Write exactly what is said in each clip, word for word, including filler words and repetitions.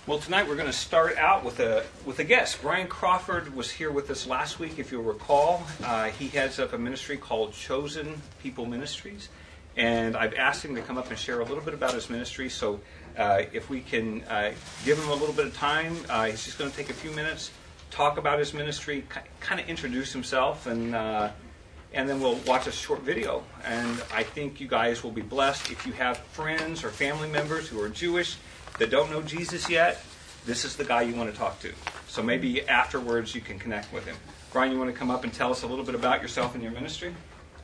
Well, tonight we're going to start out with a with a guest. Brian Crawford was here with us last week, if you'll recall. Uh, he heads up a ministry called Chosen People Ministries, and I've asked him to come up and share a little bit about his ministry. So, uh, if we can uh, give him a little bit of time, uh, he's just going to take a few minutes, talk about his ministry, kind of introduce himself, and uh, and then we'll watch a short video. And I think you guys will be blessed if you have friends or family members who are Jewish that don't know Jesus yet. This is the guy you want to talk to. So maybe afterwards you can connect with him. Brian, you want to come up and tell us a little bit about yourself and your ministry?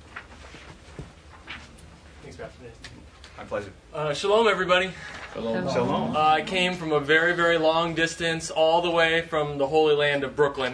Thanks, Pastor Nate. My pleasure. Uh, shalom, everybody. Shalom. Shalom. Uh, I came from a very, very long distance, all the way from the Holy Land of Brooklyn,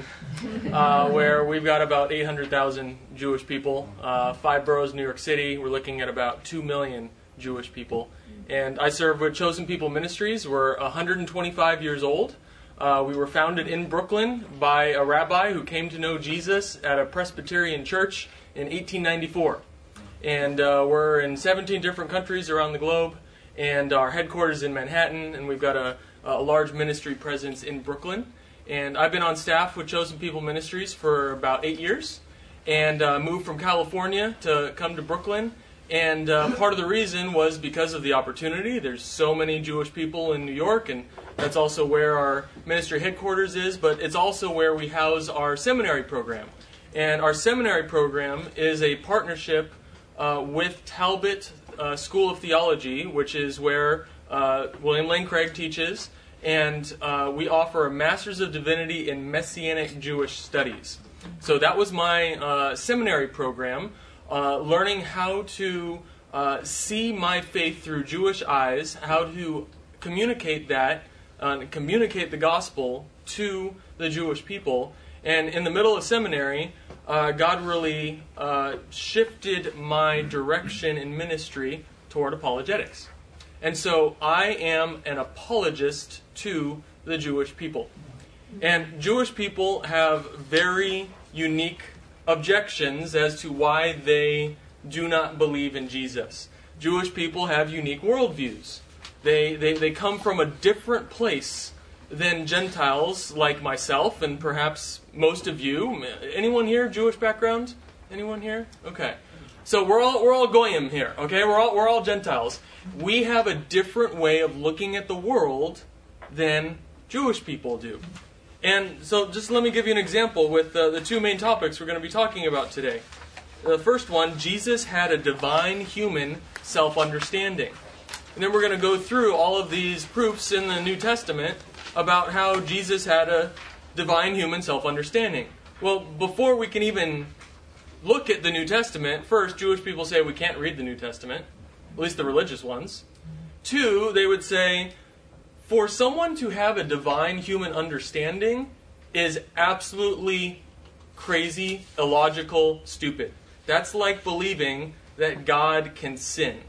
uh, where we've got about eight hundred thousand Jewish people. Uh, five boroughs, New York City. We're looking at about two million Jewish people. And I serve with Chosen People Ministries. We're one hundred twenty-five years old. Uh, we were founded in Brooklyn by a rabbi who came to know Jesus at a Presbyterian church in eighteen ninety-four. And uh, we're in seventeen different countries around the globe. And our headquarters is in Manhattan. And we've got a, a large ministry presence in Brooklyn. And I've been on staff with Chosen People Ministries for about eight years. And uh, moved from California to come to Brooklyn. And uh, part of the reason was because of the opportunity. There's so many Jewish people in New York, and that's also where our ministry headquarters is, but it's also where we house our seminary program. And our seminary program is a partnership uh, with Talbot uh, School of Theology, which is where uh, William Lane Craig teaches, and uh, we offer a Master's of Divinity in Messianic Jewish Studies. So that was my uh, seminary program. Uh, learning how to uh, see my faith through Jewish eyes, how to communicate that, uh, communicate the gospel to the Jewish people. And in the middle of seminary, uh, God really uh, shifted my direction in ministry toward apologetics. And so I am an apologist to the Jewish people. And Jewish people have very unique objections as to why they do not believe in Jesus. Jewish people have unique worldviews. They, they, they come from a different place than Gentiles like myself and perhaps most of you. Anyone here, Jewish background? Anyone here? Okay. So we're all we're all goyim here, okay? We're all we're all Gentiles. We have a different way of looking at the world than Jewish people do. And so just let me give you an example with uh, the two main topics we're going to be talking about today. The first one, Jesus had a divine human self-understanding. And then we're going to go through all of these proofs in the New Testament about how Jesus had a divine human self-understanding. Well, before we can even look at the New Testament, first, Jewish people say we can't read the New Testament, at least the religious ones. Two, they would say, for someone to have a divine human understanding is absolutely crazy, illogical, stupid. That's like believing that God can sin,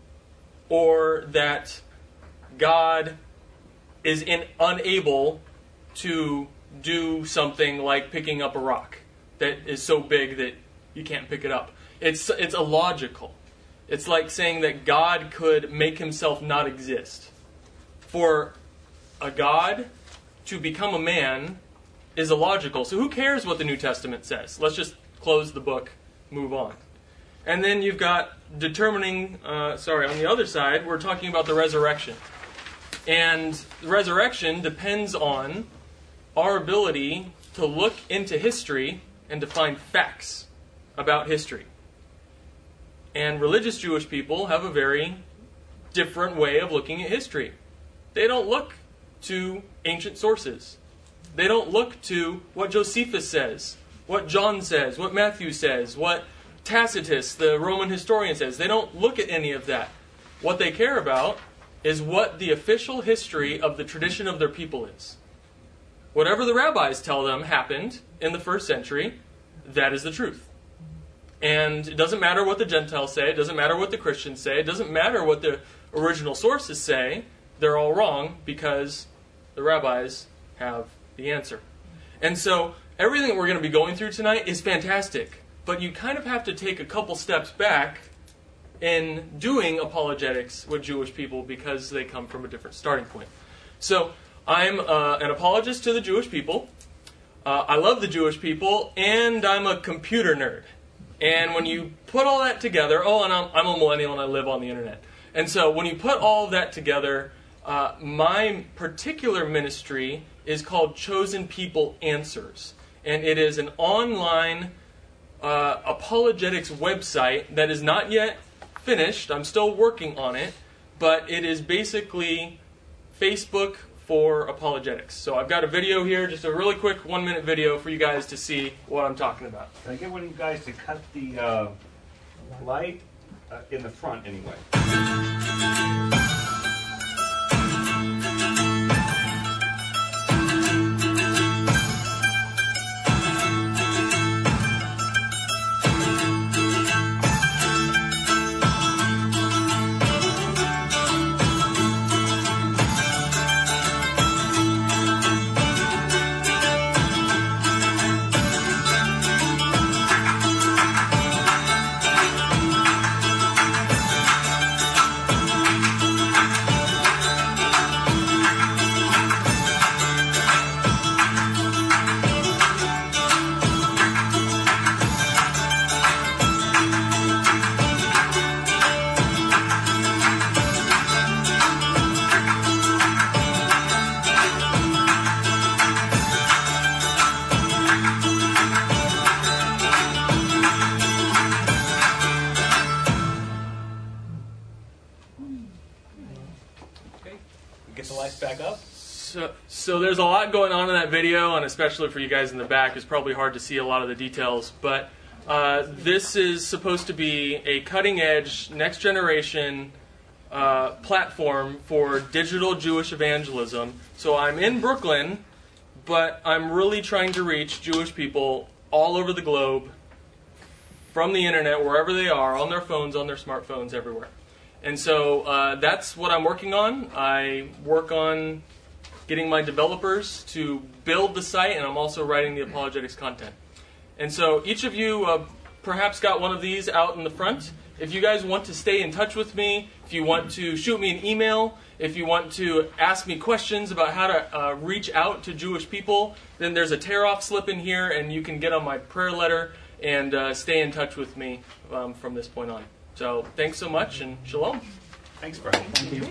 or that God is in, unable to do something like picking up a rock that is so big that you can't pick it up. It's, it's illogical. It's like saying that God could make himself not exist. For a God to become a man is illogical. So who cares what the New Testament says? Let's just close the book, move on. And then you've got determining, uh, sorry, on the other side, we're talking about the resurrection. And the resurrection depends on our ability to look into history and to find facts about history. And religious Jewish people have a very different way of looking at history. They don't look to ancient sources. They don't look to what Josephus says, what John says, what Matthew says, what Tacitus, the Roman historian, says. They don't look at any of that. What they care about is what the official history of the tradition of their people is. Whatever the rabbis tell them happened in the first century, that is the truth. And it doesn't matter what the Gentiles say, it doesn't matter what the Christians say, it doesn't matter what the original sources say, they're all wrong because the rabbis have the answer. And so everything that we're going to be going through tonight is fantastic, but you kind of have to take a couple steps back in doing apologetics with Jewish people because they come from a different starting point. So I'm uh, an apologist to the Jewish people. Uh, I love the Jewish people, and I'm a computer nerd. And when you put all that together, oh, and I'm, I'm a millennial and I live on the internet. And so when you put all of that together, uh, my particular ministry is called Chosen People Answers. And it is an online uh, apologetics website that is not yet finished. I'm still working on it. But it is basically Facebook for apologetics. So I've got a video here, just a really quick one-minute video for you guys to see what I'm talking about. Can I get one of you guys to cut the uh, light uh, in the front anyway? Back up. So, so there's a lot going on in that video, and especially for you guys in the back, it's probably hard to see a lot of the details. But uh, this is supposed to be a cutting-edge, next-generation uh, platform for digital Jewish evangelism. So I'm in Brooklyn, but I'm really trying to reach Jewish people all over the globe, from the internet, wherever they are, on their phones, on their smartphones, everywhere. And so uh, that's what I'm working on. I work on getting my developers to build the site, and I'm also writing the apologetics content. And so each of you uh, perhaps got one of these out in the front. If you guys want to stay in touch with me, if you want to shoot me an email, if you want to ask me questions about how to uh, reach out to Jewish people, then there's a tear-off slip in here, and you can get on my prayer letter and uh, stay in touch with me um, from this point on. So thanks so much, and shalom. Thanks, Brian. Thank you.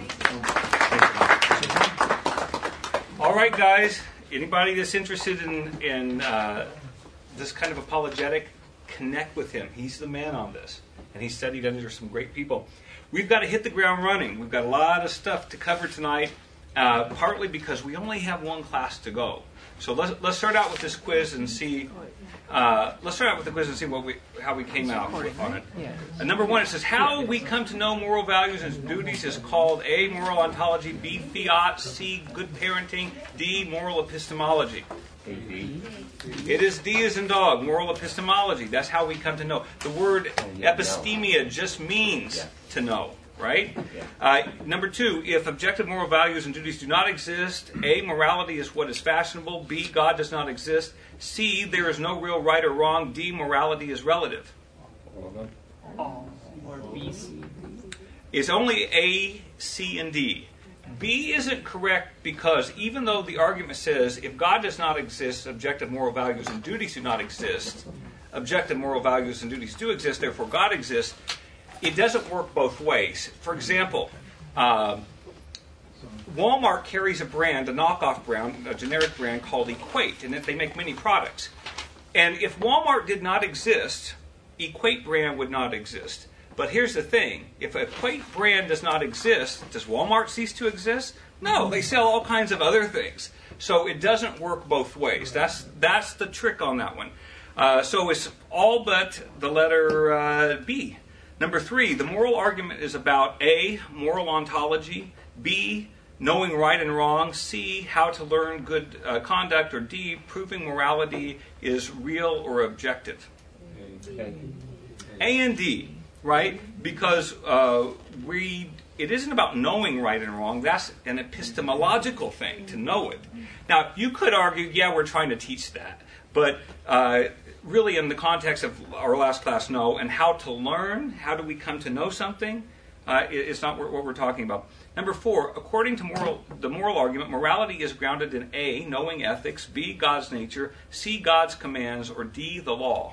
All right, guys. Anybody that's interested in, in uh, this kind of apologetic, connect with him. He's the man on this, and he studied under some great people. We've got to hit the ground running. We've got a lot of stuff to cover tonight, uh, partly because we only have one class to go. So let's let's start out with this quiz and see. Uh, let's start out with the quiz and see what we how we came out with on it. Uh, number one, it says how we come to know moral values and duties is called A, moral ontology, B, fiat, C, good parenting, D, moral epistemology. D. It is D as in dog, moral epistemology. That's how we come to know. The word epistemia just means to know. Right? Uh, number two, if objective moral values and duties do not exist, A, morality is what is fashionable, B, God does not exist, C, there is no real right or wrong, D, morality is relative. Or B, C. It's only A, C, and D. B isn't correct because even though the argument says if God does not exist, objective moral values and duties do not exist, objective moral values and duties do exist, therefore God exists, it doesn't work both ways. For example, uh, Walmart carries a brand, a knockoff brand, a generic brand called Equate, and they make many products. And if Walmart did not exist, Equate brand would not exist. But here's the thing. If Equate brand does not exist, does Walmart cease to exist? No, they sell all kinds of other things. So it doesn't work both ways. That's, that's the trick on that one. Uh, so it's all but the letter uh, B. Number three, the moral argument is about A, moral ontology, B, knowing right and wrong, C, how to learn good uh, conduct, or D, proving morality is real or objective. A and D, right? Because uh, we, it isn't about knowing right and wrong. That's an epistemological thing, to know it. Now, you could argue, yeah, we're trying to teach that. But uh, really in the context of our last class, no, and how to learn, how do we come to know something? Uh, it, it's not what we're talking about. Number four, according to moral, the moral argument, morality is grounded in A, knowing ethics, B, God's nature, C, God's commands, or D, the law.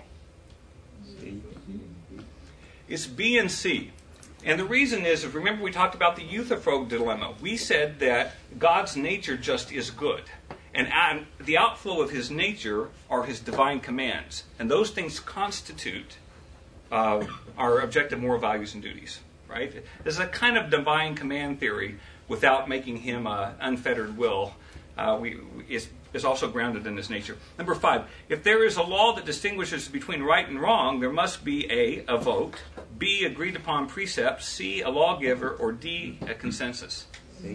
It's B and C. And the reason is, if remember we talked about the Euthyphro dilemma. We said that God's nature just is good. And, and the outflow of his nature are his divine commands. And those things constitute uh, our objective moral values and duties. Right? This is a kind of divine command theory without making him an unfettered will. Uh, we, is, is also grounded in his nature. Number five, if there is a law that distinguishes between right and wrong, there must be A, a vote, B, agreed upon precept, C, a lawgiver, or D, a consensus.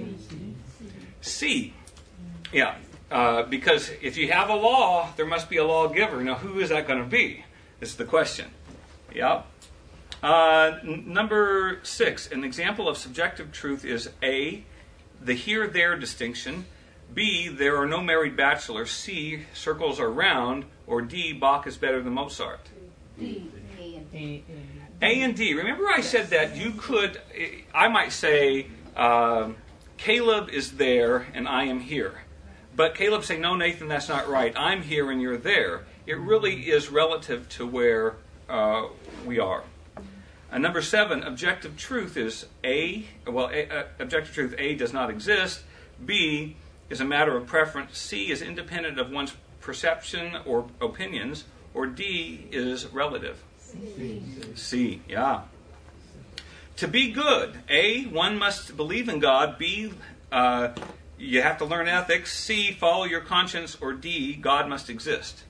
C. Yeah, uh, because if you have a law, there must be a lawgiver. Now, who is that going to be? Is the question. Yeah. Uh, n- number six, an example of subjective truth is A, the here-there distinction, B, there are no married bachelors, C, circles are round, or D, Bach is better than Mozart. D. A, A and D. Remember I said that you could, I might say, uh, Caleb is there and I am here. But Caleb say, no, Nathan, that's not right. I'm here and you're there. It really is relative to where uh, we are. Uh, number seven, objective truth is A, well, a, uh, objective truth A does not exist. B is a matter of preference. C is independent of one's perception or opinions. Or D is relative. C. C, yeah. To be good, A, one must believe in God. B, uh, you have to learn ethics. C, follow your conscience. Or D, God must exist.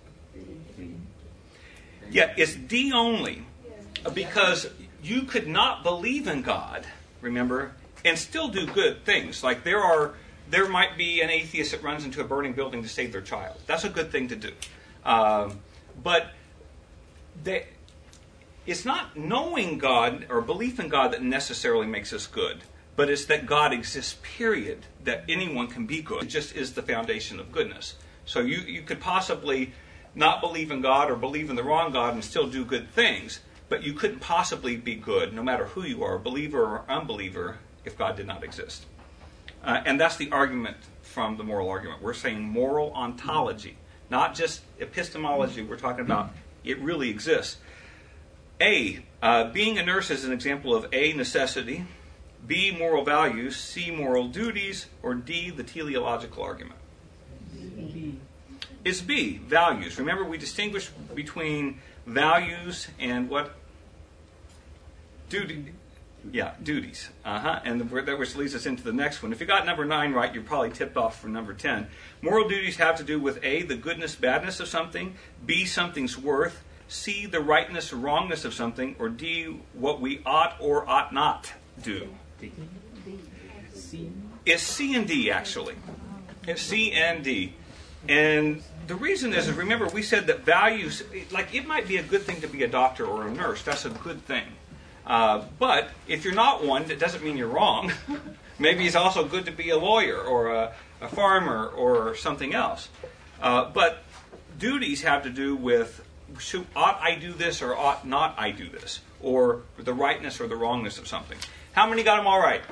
Yeah, it's D only because you could not believe in God, remember, and still do good things. Like there are, there might be an atheist that runs into a burning building to save their child. That's a good thing to do. Um, but they, it's not knowing God or belief in God that necessarily makes us good, but it's that God exists, period, that anyone can be good. It just is the foundation of goodness. So you, you could possibly not believe in God or believe in the wrong God and still do good things, but you couldn't possibly be good, no matter who you are, believer or unbeliever, if God did not exist. Uh, and that's the argument from the moral argument. We're saying moral ontology, not just epistemology. We're talking about it really exists. A, uh, being a nurse is an example of A, necessity, B, moral values, C, moral duties, or D, the teleological argument. B. It's B, values. Remember, we distinguish between values and what? Duty. Yeah, duties. Uh-huh. And the, that which leads us into the next one. If you got number nine right, you're probably tipped off for number ten. Moral duties have to do with A, the goodness, badness of something, B, something's worth, C, the rightness or wrongness of something, or D, what we ought or ought not do. C. It's C and D, actually. It's C and D. And the reason is, is, remember, we said that values, like it might be a good thing to be a doctor or a nurse. That's a good thing. Uh, but if you're not one, that doesn't mean you're wrong. Maybe it's also good to be a lawyer or a, a farmer or something else. Uh, but duties have to do with, should, ought I do this or ought not I do this? Or the rightness or the wrongness of something. How many got them all right?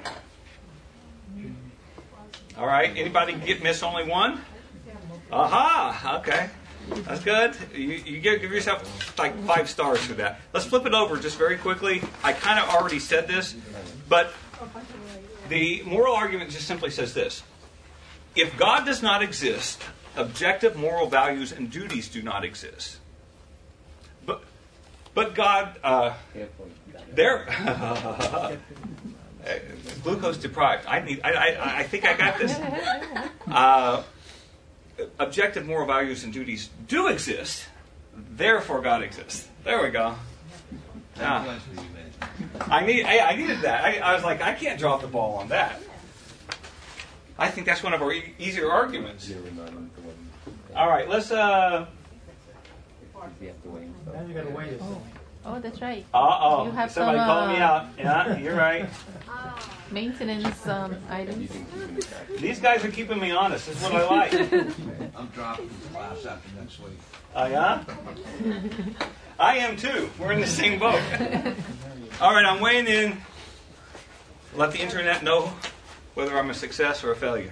All right. Anybody get miss only one? Aha. Okay. That's good. You, you give, give yourself like five stars for that. Let's flip it over just very quickly. I kind of already said this, but the moral argument just simply says this. If God does not exist, objective moral values and duties do not exist. But but God, uh, there, glucose deprived. I need. I, I I think I got this. Uh, Objective moral values and duties do exist, therefore God exists. There we go. Yeah. I need. I, I needed that. I, I was like, I can't drop the ball on that. I think that's one of our e- easier arguments. All right, let's. Uh, Now you gotta wait a second. Oh, that's right. uh oh. You have Somebody some, called me uh, out. Yeah, you're right. Maintenance um, items. These guys are keeping me honest. This is what I like. I'm dropping class after next week. Oh, yeah? I am too. We're in the same boat. All right, I'm weighing in let the internet know whether I'm a success or a failure.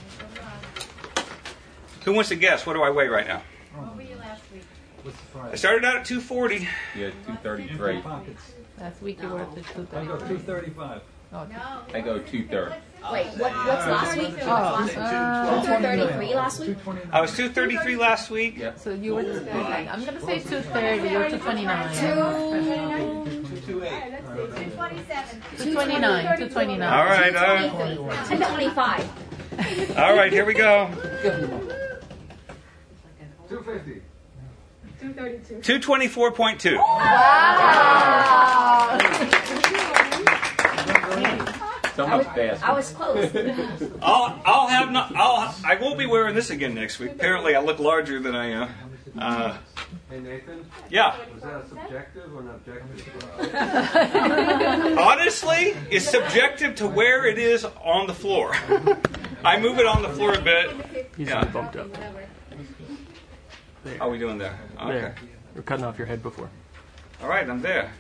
Who wants to guess? What do I weigh right now? What were you last week? What's the I Friday? started out at two forty. You had two thirty-three. Pockets. Last week you were at the two I go two thirty. thirty-five. Oh, No. I go two thirty. Wait, what, what's last week? oh, uh, two thirty-three last week? I was two thirty-three last week. Yep. so you were. I'm gonna say two thirty. You're two twenty nine. Two eight. two twenty-seven. Two twenty nine. Two twenty All nine. right, all right. two twenty-five. All right, here we go. Two fifty. two thirty-two. two twenty-four point two. So much faster. I was close. I'll, I'll have not. I'll. I won't be wearing this again next week. Apparently, I look larger than I am. Uh, Hey Nathan, yeah. was that a subjective or an objective? Honestly, it's subjective to where it is on the floor. I move it on the floor a bit. He's Yeah. bumped up. How are we doing there? Okay. There. We're cutting off your head before. All right, I'm there.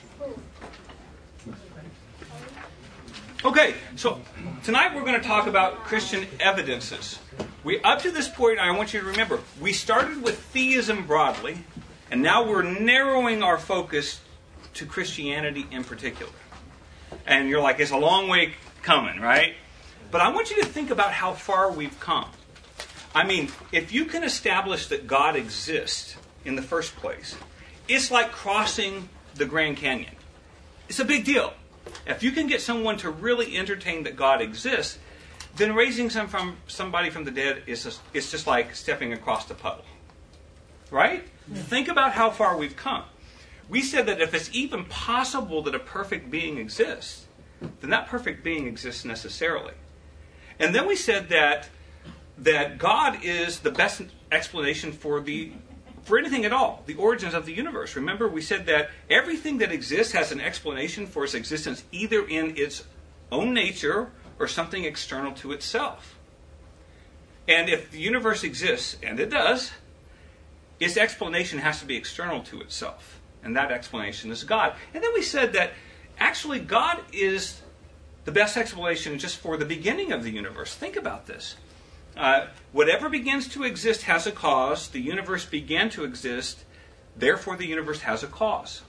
Okay, so tonight we're going to talk about Christian evidences. We up to this point, I want you to remember, we started with theism broadly, and now we're narrowing our focus to Christianity in particular. And you're like, it's a long way coming, right? But I want you to think about how far we've come. I mean, if you can establish that God exists in the first place, it's like crossing the Grand Canyon. It's a big deal. If you can get someone to really entertain that God exists, then raising some from somebody from the dead is just, it's just like stepping across the puddle. Right? Yeah. Think about how far we've come. We said that if it's even possible that a perfect being exists, then that perfect being exists necessarily. And then we said that that God is the best explanation for the for anything at all, the origins of the universe. Remember, we said that everything that exists has an explanation for its existence either in its own nature or something external to itself. And if the universe exists, and it does, its explanation has to be external to itself. And that explanation is God. And then we said that actually God is the best explanation just for the beginning of the universe. Think about this. Uh, whatever begins to exist has a cause. The universe began to exist. Therefore, the universe has a cause.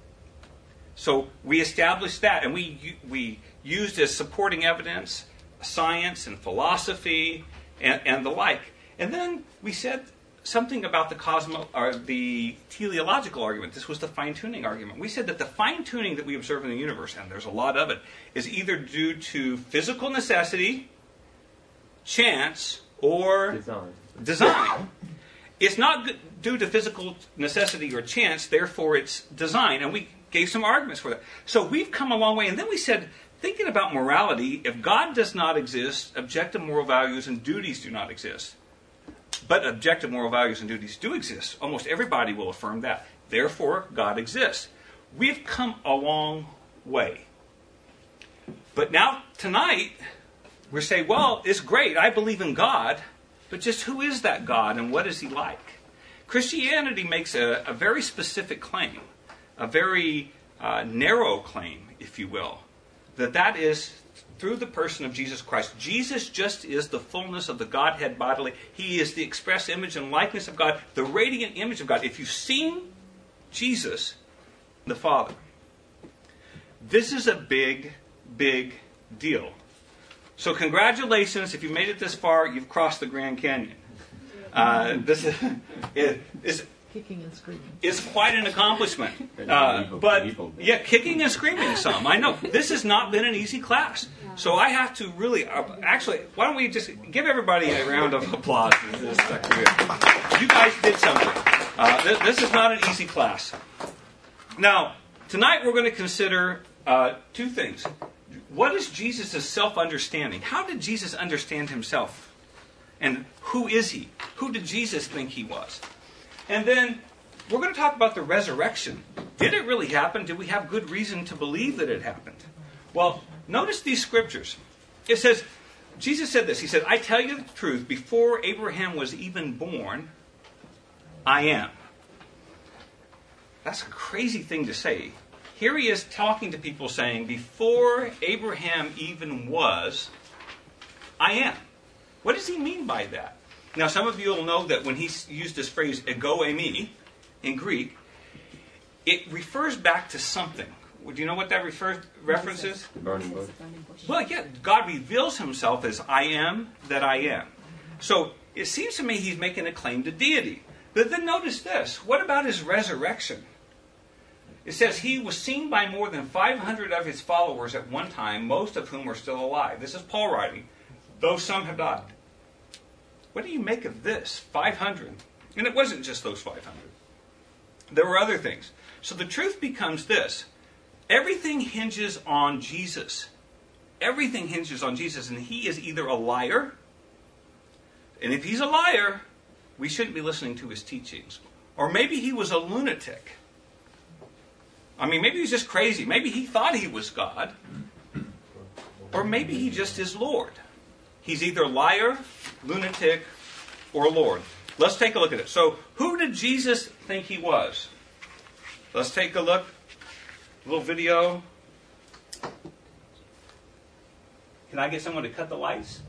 So we established that, and we we used as supporting evidence science and philosophy and, and the like. And then we said something about the cosmo or the teleological argument. This was the fine-tuning argument. We said that the fine-tuning that we observe in the universe, and there's a lot of it, is either due to physical necessity, chance, or Design. design. It's not g- due to physical necessity or chance, therefore it's design. And we gave some arguments for that. So we've come a long way. And then we said, thinking about morality, if God does not exist, objective moral values and duties do not exist. But objective moral values and duties do exist. Almost everybody will affirm that. Therefore, God exists. We've come a long way. But now, tonight, we're saying, well, it's great, I believe in God, but just who is that God and what is he like? Christianity makes a, a very specific claim, a very uh, narrow claim, if you will, that that is through the person of Jesus Christ. Jesus just is the fullness of the Godhead bodily. He is the express image and likeness of God, the radiant image of God. If you've seen Jesus, the Father, this is a big, big deal. So congratulations, if you made it this far, you've crossed the Grand Canyon. Uh, this is, it, is Kicking and screaming. It's quite an accomplishment. Uh, but, yeah, kicking and screaming some. I know. This has not been an easy class. So I have to really, uh, actually, why don't we just give everybody a round of applause. This is you guys did something. Uh, th- this is not an easy class. Now, tonight we're going to consider uh, two things. What is Jesus' self-understanding? How did Jesus understand himself? And who is he? Who did Jesus think he was? And then we're going to talk about the resurrection. Did it really happen? Did we have good reason to believe that it happened? Well, notice these scriptures. It says, Jesus said this. He said, I tell you the truth, before Abraham was even born, I am. That's a crazy thing to say. here he is talking to people saying, before Abraham even was, I am. What does he mean by that? Now, some of you will know that when he used this phrase, ego eimi, in Greek, it refers back to something. Do you know what that refers, references? The burning bush. Well, yeah, God reveals himself as I am that I am. So it seems to me he's making a claim to deity. But then notice this. What about his resurrection? It says he was seen by more than five hundred of his followers at one time, most of whom are still alive. This is Paul writing, though some have died. What do you make of this? five hundred. And it wasn't just those five hundred. There were other things. So the truth becomes this. Everything hinges on Jesus. Everything hinges on Jesus. And he is either a liar, and if he's a liar, we shouldn't be listening to his teachings. Or maybe he was a lunatic. I mean, maybe he's just crazy. Maybe he thought he was God. Or maybe he just is Lord. He's either liar, lunatic, or Lord. Let's take a look at it. So, who did Jesus think he was? Let's take a look. A little video. Can I get someone to cut the lights?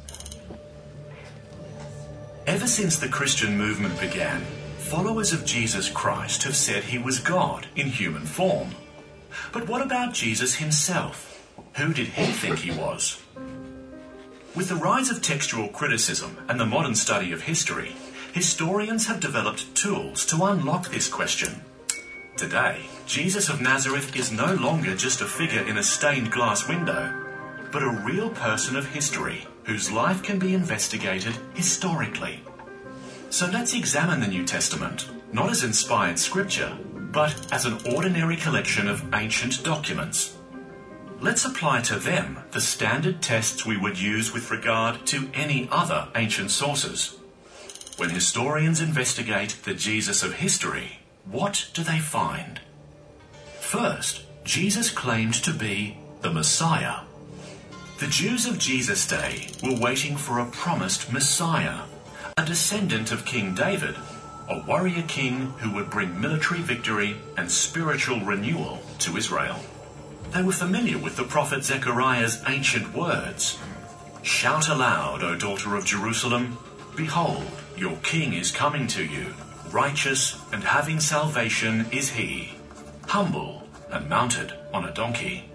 Ever since the Christian movement began, followers of Jesus Christ have said he was God in human form. But what about Jesus himself? Who did he think he was? With the rise of textual criticism and the modern study of history, historians have developed tools to unlock this question. Today, Jesus of Nazareth is no longer just a figure in a stained glass window, but a real person of history whose life can be investigated historically. So let's examine the New Testament, not as inspired scripture, but as an ordinary collection of ancient documents. Let's apply to them the standard tests we would use with regard to any other ancient sources. When historians investigate the Jesus of history, what do they find? First, Jesus claimed to be the Messiah. The Jews of Jesus' day were waiting for a promised Messiah, a descendant of King David, a warrior king who would bring military victory and spiritual renewal to Israel. They were familiar with the prophet Zechariah's ancient words. Shout aloud, O daughter of Jerusalem, behold, your king is coming to you. Righteous and having salvation is he, humble and mounted on a donkey.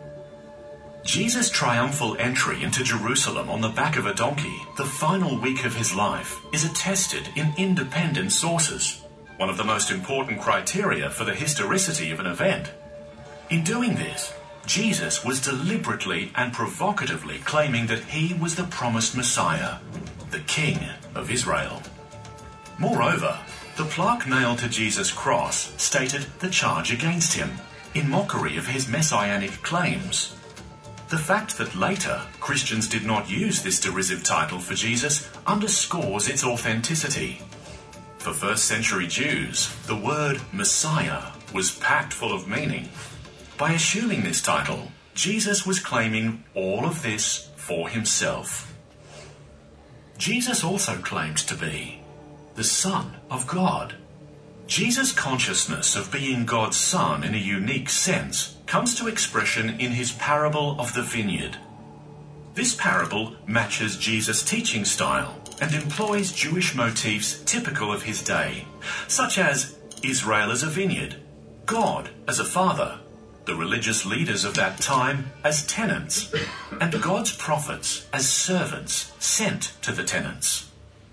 Jesus' triumphal entry into Jerusalem on the back of a donkey, the final week of his life, is attested in independent sources, one of the most important criteria for the historicity of an event. In doing this, Jesus was deliberately and provocatively claiming that he was the promised Messiah, the King of Israel. Moreover, the plaque nailed to Jesus' cross stated the charge against him, in mockery of his messianic claims. The fact that later Christians did not use this derisive title for Jesus underscores its authenticity. For first century Jews, the word Messiah was packed full of meaning. By assuming this title, Jesus was claiming all of this for himself. Jesus also claimed to be the Son of God. Jesus' consciousness of being God's Son in a unique sense comes to expression in his parable of the vineyard. This parable matches Jesus' teaching style and employs Jewish motifs typical of his day, such as Israel as a vineyard, God as a father, the religious leaders of that time as tenants, and God's prophets as servants sent to the tenants.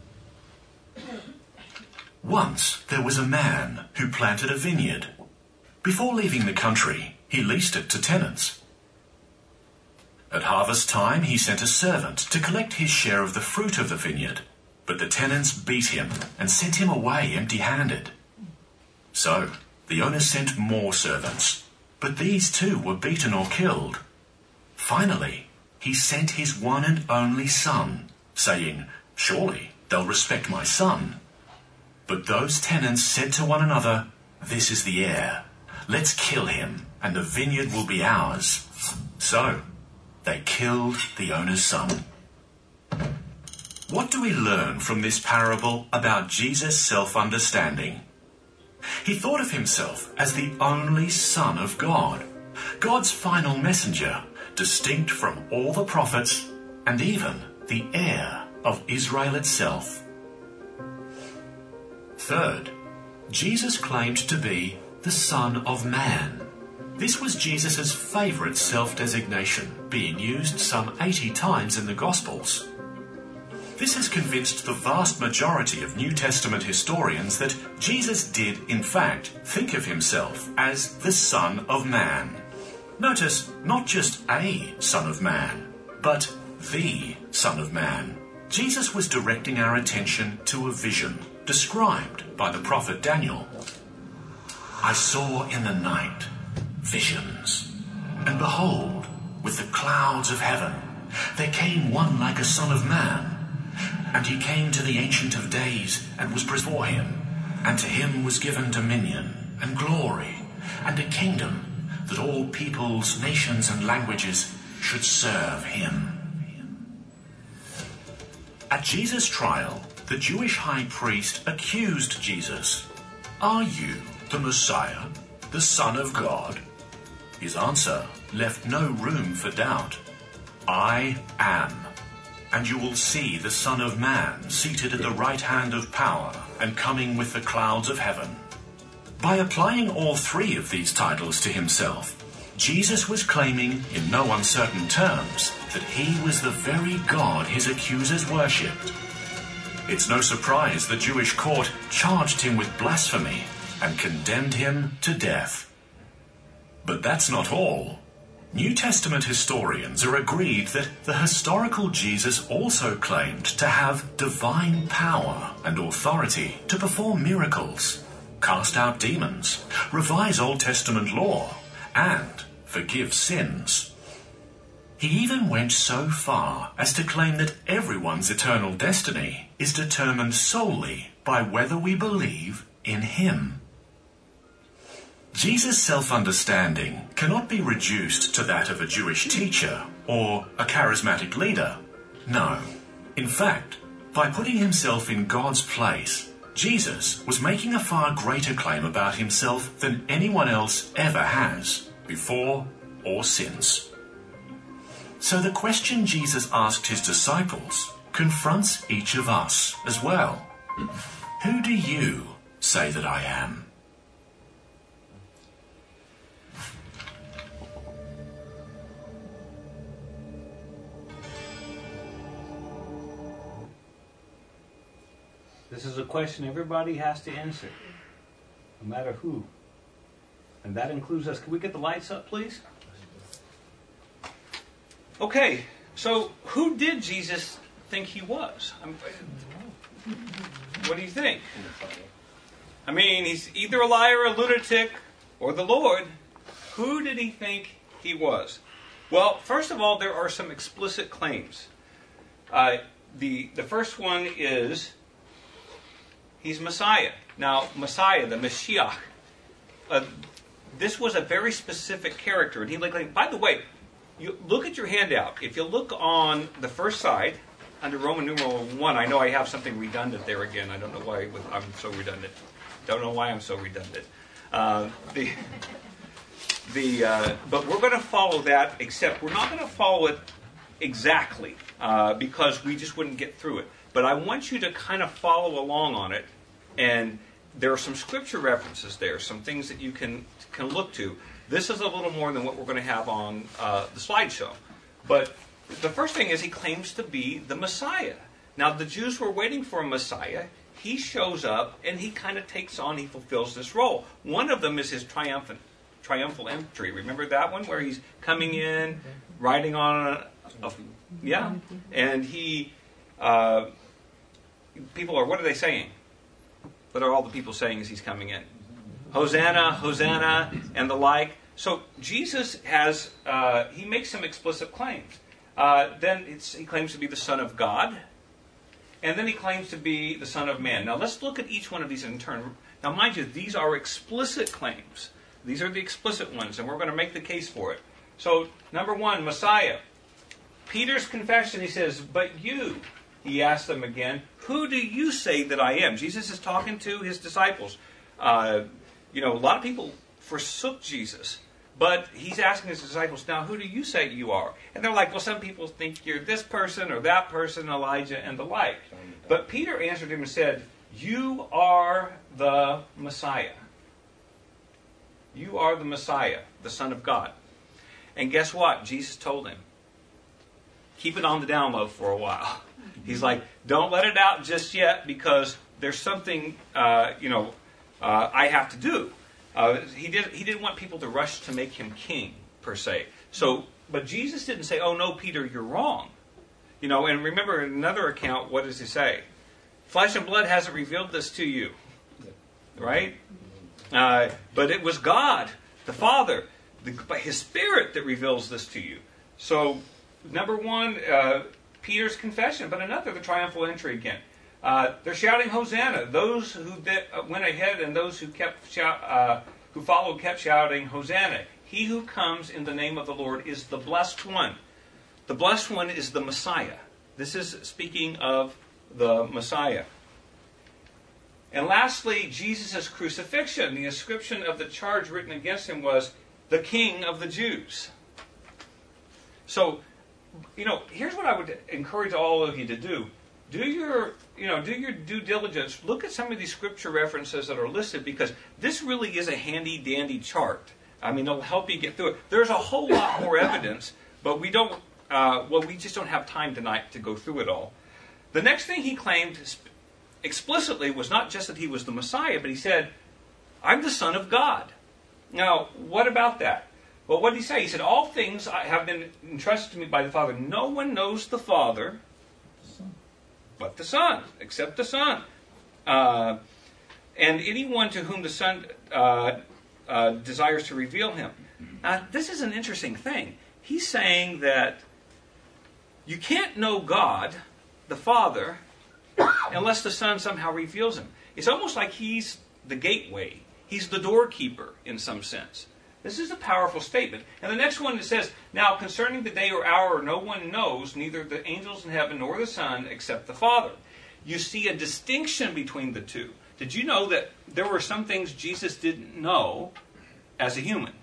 Once there was a man who planted a vineyard. Before leaving the country, he leased it to tenants. At harvest time, he sent a servant to collect his share of the fruit of the vineyard, but the tenants beat him and sent him away empty-handed. So, the owner sent more servants, but these too were beaten or killed. Finally, he sent his one and only son, saying, "Surely they'll respect my son." But those tenants said to one another, "This is the heir. Let's kill him, and the vineyard will be ours." So, they killed the owner's son. What do we learn from this parable about Jesus' self-understanding? He thought of himself as the only Son of God, God's final messenger, distinct from all the prophets and even the heir of Israel itself. Third, Jesus claimed to be the Son of Man. This was Jesus' favourite self-designation, being used some eighty times in the Gospels. This has convinced the vast majority of New Testament historians that Jesus did, in fact, think of himself as the Son of Man. Notice, not just a Son of Man, but the Son of Man. Jesus was directing our attention to a vision described by the prophet Daniel. I saw in the night visions, and behold, with the clouds of heaven, there came one like a son of man. And he came to the Ancient of Days, and was before him, and to him was given dominion, and glory, and a kingdom, that all peoples, nations, and languages should serve him. At Jesus' trial, the Jewish high priest accused Jesus. Are you the Messiah, the Son of God? His answer left no room for doubt. I am. And you will see the Son of Man seated at the right hand of power and coming with the clouds of heaven. By applying all three of these titles to himself, Jesus was claiming in no uncertain terms that he was the very God his accusers worshipped. It's no surprise the Jewish court charged him with blasphemy and condemned him to death. But that's not all. New Testament historians are agreed that the historical Jesus also claimed to have divine power and authority to perform miracles, cast out demons, revise Old Testament law, and forgive sins. He even went so far as to claim that everyone's eternal destiny is determined solely by whether we believe in him. Jesus' self-understanding cannot be reduced to that of a Jewish teacher or a charismatic leader. No. In fact, by putting himself in God's place, Jesus was making a far greater claim about himself than anyone else ever has, before or since. So the question Jesus asked his disciples confronts each of us as well. Who do you say that I am? This is a question everybody has to answer, no matter who. And that includes us. Can we get the lights up, please? Okay, so who did Jesus think he was? I mean, what do you think? I mean, he's either a liar, a lunatic, or the Lord. Who did he think he was? Well, first of all, there are some explicit claims. Uh, the, the first one is he's Messiah. Now, Messiah, the Mashiach, uh, this was a very specific character. And he, like, by the way, you look at your handout. If you look on the first side, under Roman numeral one, I know I have something redundant there again. I don't know why I'm so redundant. Don't know why I'm so redundant. Uh, the the uh, but we're going to follow that, except we're not going to follow it exactly uh, because we just wouldn't get through it. But I want you to kind of follow along on it, and there are some scripture references there, some things that you can can look to. This is a little more than what we're going to have on uh, the slideshow. But the first thing is he claims to be the Messiah. Now, the Jews were waiting for a Messiah. He shows up, and he kind of takes on, he fulfills this role. One of them is his triumphant, triumphal entry. Remember that one, where he's coming in, riding on a, a yeah, and he, uh, people are, what are they saying? What are all the people saying as he's coming in? Hosanna, Hosanna, and the like. So Jesus has, uh, he makes some explicit claims. Uh, then it's, he claims to be the Son of God. And then he claims to be the Son of Man. Now let's look at each one of these in turn. Now mind you, these are explicit claims. These are the explicit ones, and we're going to make the case for it. So, number one, Messiah. Peter's confession, he says, but you, he asks them again, who do you say that I am? Jesus is talking to his disciples. Uh, you know, a lot of people forsook Jesus. But he's asking his disciples, now who do you say you are? And they're like, well, some people think you're this person or that person, Elijah and the like. But Peter answered him and said, you are the Messiah. You are the Messiah, the Son of God. And guess what? Jesus told him, keep it on the down low for a while. He's like, don't let it out just yet because there's something, uh, you know, uh, I have to do. Uh, he did. He didn't want people to rush to make him king per se. So, but Jesus didn't say, "Oh no, Peter, you're wrong." You know. And remember, in another account, what does he say? Flesh and blood hasn't revealed this to you, right? Uh, but it was God, the Father, the, by His Spirit, that reveals this to you. So, number one, uh, Peter's confession, but another, the triumphal entry again. Uh, they're shouting Hosanna. Those who did, uh, went ahead and those who kept shout, uh, who followed kept shouting Hosanna. He who comes in the name of the Lord is the blessed one. The blessed one is the Messiah. This is speaking of the Messiah. And lastly, Jesus' crucifixion. The inscription of the charge written against him was the King of the Jews. So, you know, here's what I would encourage all of you to do. Do your, you know, do your due diligence. Look at some of these scripture references that are listed because this really is a handy dandy chart. I mean, it'll help you get through it. There's a whole lot more evidence, but we don't. Uh, well, we just don't have time tonight to go through it all. The next thing he claimed explicitly was not just that he was the Messiah, but he said, "I'm the Son of God." Now, what about that? Well, what did he say? He said, "All things have been entrusted to me by the Father. No one knows the Father but the Son, except the Son. Uh, and anyone to whom the Son uh, uh, desires to reveal him." Now, this is an interesting thing. He's saying that you can't know God, the Father, unless the Son somehow reveals him. It's almost like he's the gateway. He's the doorkeeper in some sense. This is a powerful statement. And the next one it says, "Now concerning the day or hour no one knows, neither the angels in heaven nor the Son, except the Father." You see a distinction between the two. Did you know that there were some things Jesus didn't know as a human?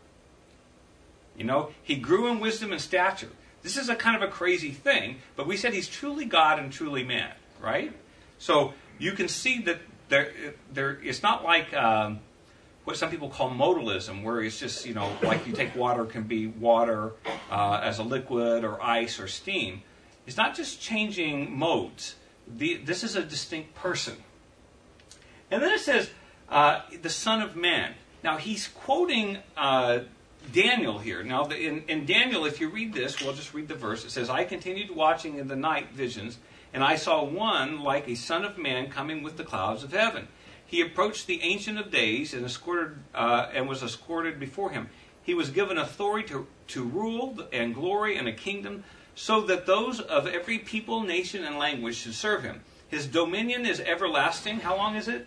You know, he grew in wisdom and stature. This is a kind of a crazy thing, but we said he's truly God and truly man, right? So you can see that there, there. It's not like Um, what some people call modalism, where it's just, you know, like you take water, can be water uh, as a liquid or ice or steam. It's not just changing modes. The, this is a distinct person. And then it says, uh, the Son of Man. Now, he's quoting uh, Daniel here. Now, the, in, in Daniel, if you read this, we'll just read the verse. It says, "I continued watching in the night visions, and I saw one like a son of man coming with the clouds of heaven. He approached the Ancient of Days and escorted uh, and was escorted before him. He was given authority to, to rule and glory and a kingdom, so that those of every people, nation, and language should serve him. His dominion is everlasting." How long is it?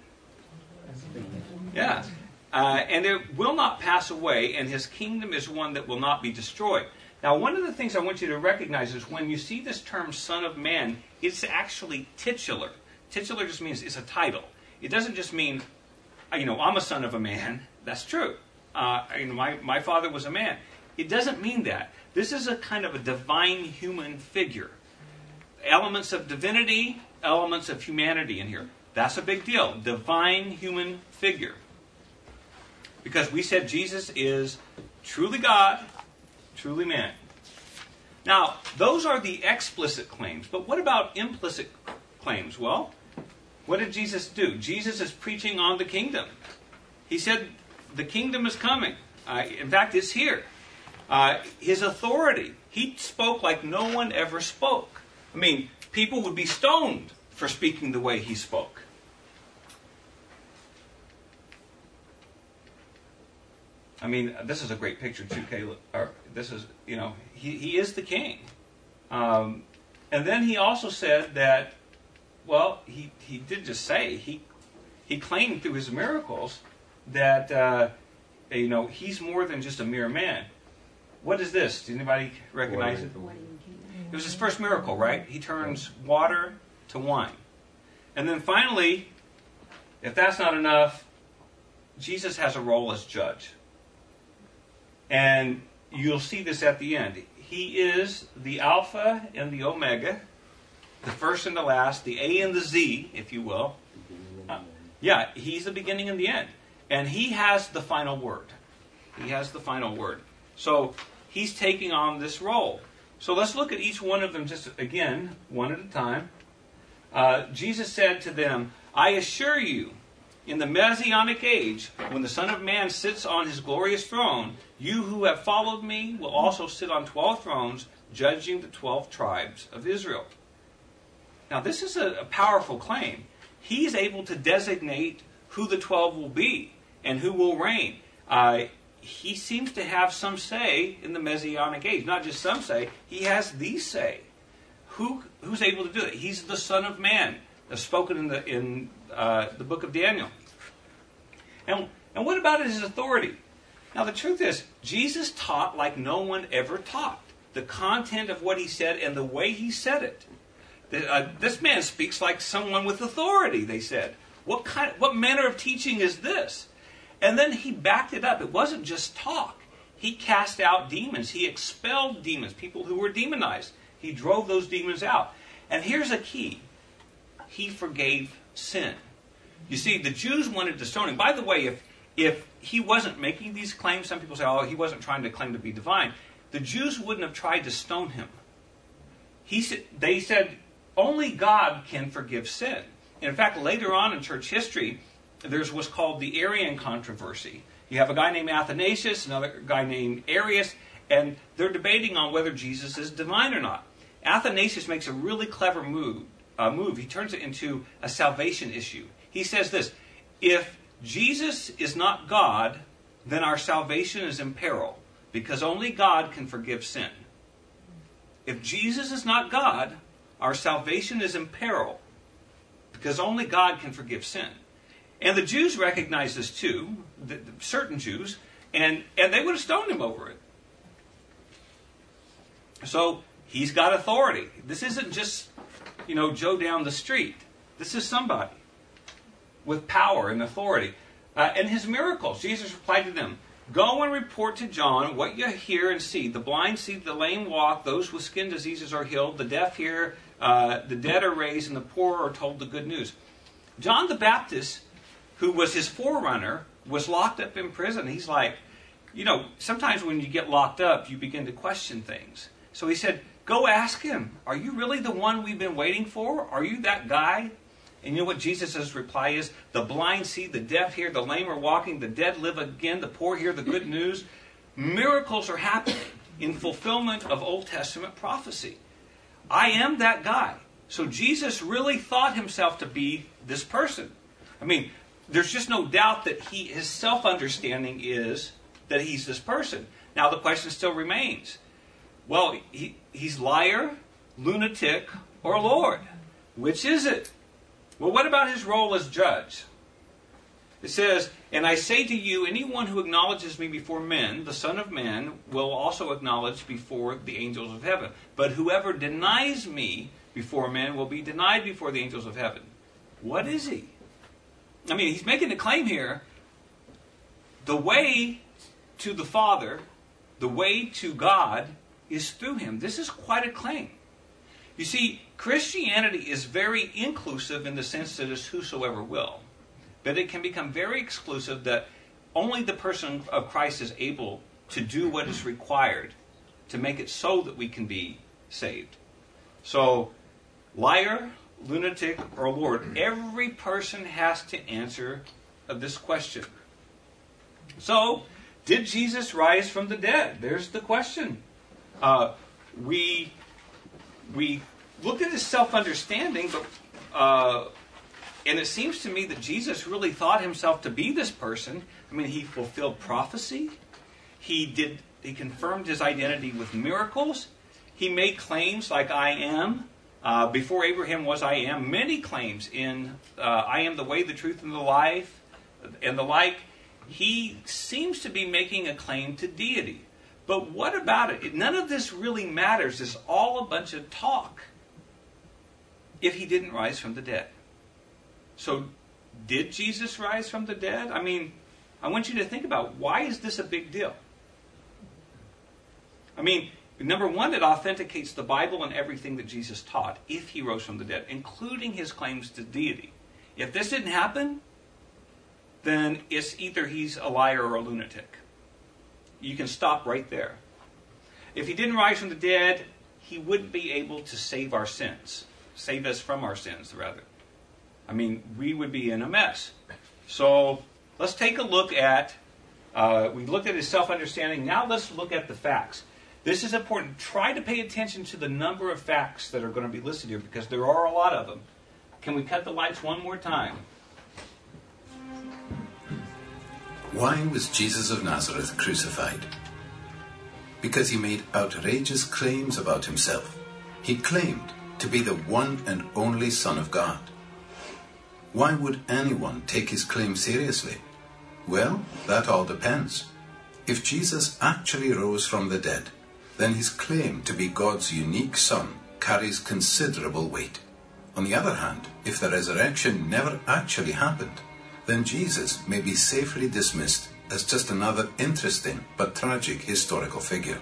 Yeah. Uh, "and it will not pass away, and his kingdom is one that will not be destroyed." Now, one of the things I want you to recognize is when you see this term Son of Man, it's actually titular. Titular just means it's a title. It doesn't just mean, you know, I'm a son of a man. That's true. Uh, you know, my, my father was a man. It doesn't mean that. This is a kind of a divine human figure. Elements of divinity, elements of humanity in here. That's a big deal. Divine human figure. Because we said Jesus is truly God, truly man. Now, those are the explicit claims. But what about implicit claims? Well, what did Jesus do? Jesus is preaching on the kingdom. He said, the kingdom is coming. Uh, in fact, it's here. Uh, his authority. He spoke like no one ever spoke. I mean, people would be stoned for speaking the way he spoke. I mean, this is a great picture too, Caleb. Or this is, you know, he, he is the king. Um, and then he also said that, well, he, he did just say, he he claimed through his miracles that, uh, you know, he's more than just a mere man. What is this? Does anybody recognize it? It was his first miracle, right? He turns water to wine. And then finally, if that's not enough, Jesus has a role as judge. And you'll see this at the end. He is the Alpha and the Omega, the first and the last, the A and the Z, if you will. Uh, yeah, he's the beginning and the end. And he has the final word. He has the final word. So he's taking on this role. So let's look at each one of them just again, one at a time. Uh, Jesus said to them, I assure you, in the Messianic age, when the Son of Man sits on his glorious throne, you who have followed me will also sit on twelve thrones, judging the twelve tribes of Israel. Now, this is a, a powerful claim. He's able to designate who the twelve will be and who will reign. Uh, he seems to have some say in the Messianic age. Not just some say, he has the say. Who, who's able to do it? He's the Son of Man, as spoken in the in uh, the book of Daniel. And, and what about his authority? Now, the truth is, Jesus taught like no one ever taught. The content of what he said and the way he said it. The, uh, this man speaks like someone with authority, they said. What kind? What manner of teaching is this? And then he backed it up. It wasn't just talk. He cast out demons. He expelled demons, people who were demonized. He drove those demons out. And here's a key. He forgave sin. You see, the Jews wanted to stone him. By the way, if, if he wasn't making these claims, some people say, oh, he wasn't trying to claim to be divine. The Jews wouldn't have tried to stone him. He said, they said, only God can forgive sin. And in fact, later on in church history, there's what's called the Arian controversy. You have a guy named Athanasius, another guy named Arius, and they're debating on whether Jesus is divine or not. Athanasius makes a really clever move. Uh, move. He turns it into a salvation issue. He says this, if Jesus is not God, then our salvation is in peril, because only God can forgive sin. If Jesus is not God, our salvation is in peril, because only God can forgive sin. And the Jews recognized this too, the, the, certain Jews, and, and they would have stoned him over it. So, he's got authority. This isn't just, you know, Joe down the street. This is somebody with power and authority. Uh, and his miracles, Jesus replied to them, go and report to John what you hear and see. The blind see, the lame walk, those with skin diseases are healed, the deaf hear, uh, the dead are raised, and the poor are told the good news. John the Baptist, who was his forerunner, was locked up in prison. He's like, you know, sometimes when you get locked up, you begin to question things. So he said, go ask him, are you really the one we've been waiting for? Are you that guy? And you know what Jesus' reply is? The blind see, the deaf hear, the lame are walking, the dead live again, the poor hear the good news. Miracles are happening in fulfillment of Old Testament prophecy. I am that guy. So Jesus really thought himself to be this person. I mean, there's just no doubt that he, his self-understanding is that he's this person. Now the question still remains. Well, he, he's liar, lunatic, or Lord. Which is it? Well, what about his role as judge? It says, and I say to you, anyone who acknowledges me before men, the Son of Man, will also acknowledge before the angels of heaven. But whoever denies me before men will be denied before the angels of heaven. What is he? I mean, he's making a claim here. The way to the Father, the way to God, is through him. This is quite a claim. You see, Christianity is very inclusive in the sense that it's whosoever will. But it can become very exclusive that only the person of Christ is able to do what is required to make it so that we can be saved. So, liar, lunatic, or Lord, every person has to answer this question. So, did Jesus rise from the dead? There's the question. Uh, we we looked at his self-understanding, but uh, and it seems to me that Jesus really thought himself to be this person. I mean, he fulfilled prophecy. He did. He confirmed his identity with miracles. He made claims like I am. Uh, before Abraham was I am. Many claims in uh, I am the way, the truth, and the life, and the like. He seems to be making a claim to deity. But what about it? None of this really matters. It's all a bunch of talk if he didn't rise from the dead. So, did Jesus rise from the dead? I mean, I want you to think about, why is this a big deal? I mean, number one, it authenticates the Bible and everything that Jesus taught if he rose from the dead, including his claims to deity. If this didn't happen, then it's either he's a liar or a lunatic. You can stop right there. If he didn't rise from the dead, he wouldn't be able to save our sins. Save us from our sins, rather. I mean, we would be in a mess. So let's take a look at, uh, we looked at his self-understanding. Now let's look at the facts. This is important. Try to pay attention to the number of facts that are going to be listed here, because there are a lot of them. Can we cut the lights one more time? Why was Jesus of Nazareth crucified? Because he made outrageous claims about himself. He claimed to be the one and only Son of God. Why would anyone take his claim seriously? Well, that all depends. If Jesus actually rose from the dead, then his claim to be God's unique Son carries considerable weight. On the other hand, if the resurrection never actually happened, then Jesus may be safely dismissed as just another interesting but tragic historical figure.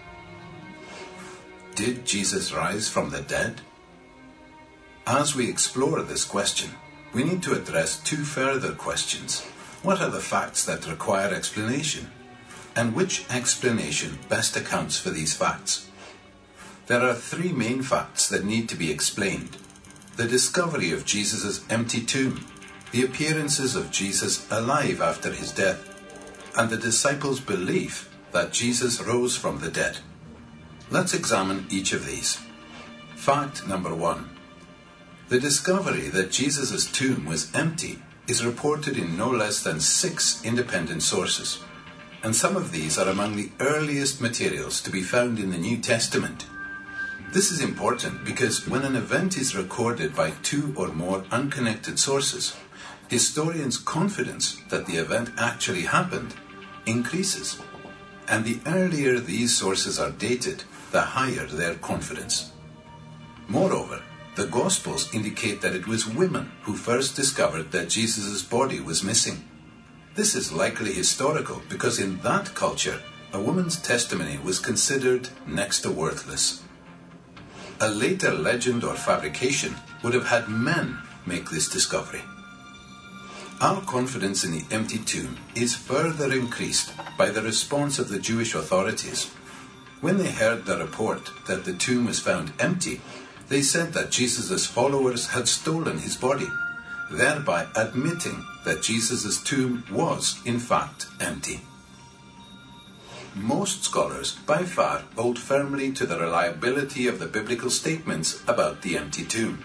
Did Jesus rise from the dead? As we explore this question, we need to address two further questions. What are the facts that require explanation? And which explanation best accounts for these facts? There are three main facts that need to be explained. The discovery of Jesus' empty tomb, the appearances of Jesus alive after his death, and the disciples' belief that Jesus rose from the dead. Let's examine each of these. Fact number one. The discovery that Jesus' tomb was empty is reported in no less than six independent sources, and some of these are among the earliest materials to be found in the New Testament. This is important because when an event is recorded by two or more unconnected sources, historians' confidence that the event actually happened increases. And the earlier these sources are dated, the higher their confidence. Moreover, the Gospels indicate that it was women who first discovered that Jesus' body was missing. This is likely historical because in that culture, a woman's testimony was considered next to worthless. A later legend or fabrication would have had men make this discovery. Our confidence in the empty tomb is further increased by the response of the Jewish authorities. When they heard the report that the tomb was found empty, they said that Jesus' followers had stolen his body, thereby admitting that Jesus' tomb was, in fact, empty. Most scholars, by far, hold firmly to the reliability of the biblical statements about the empty tomb.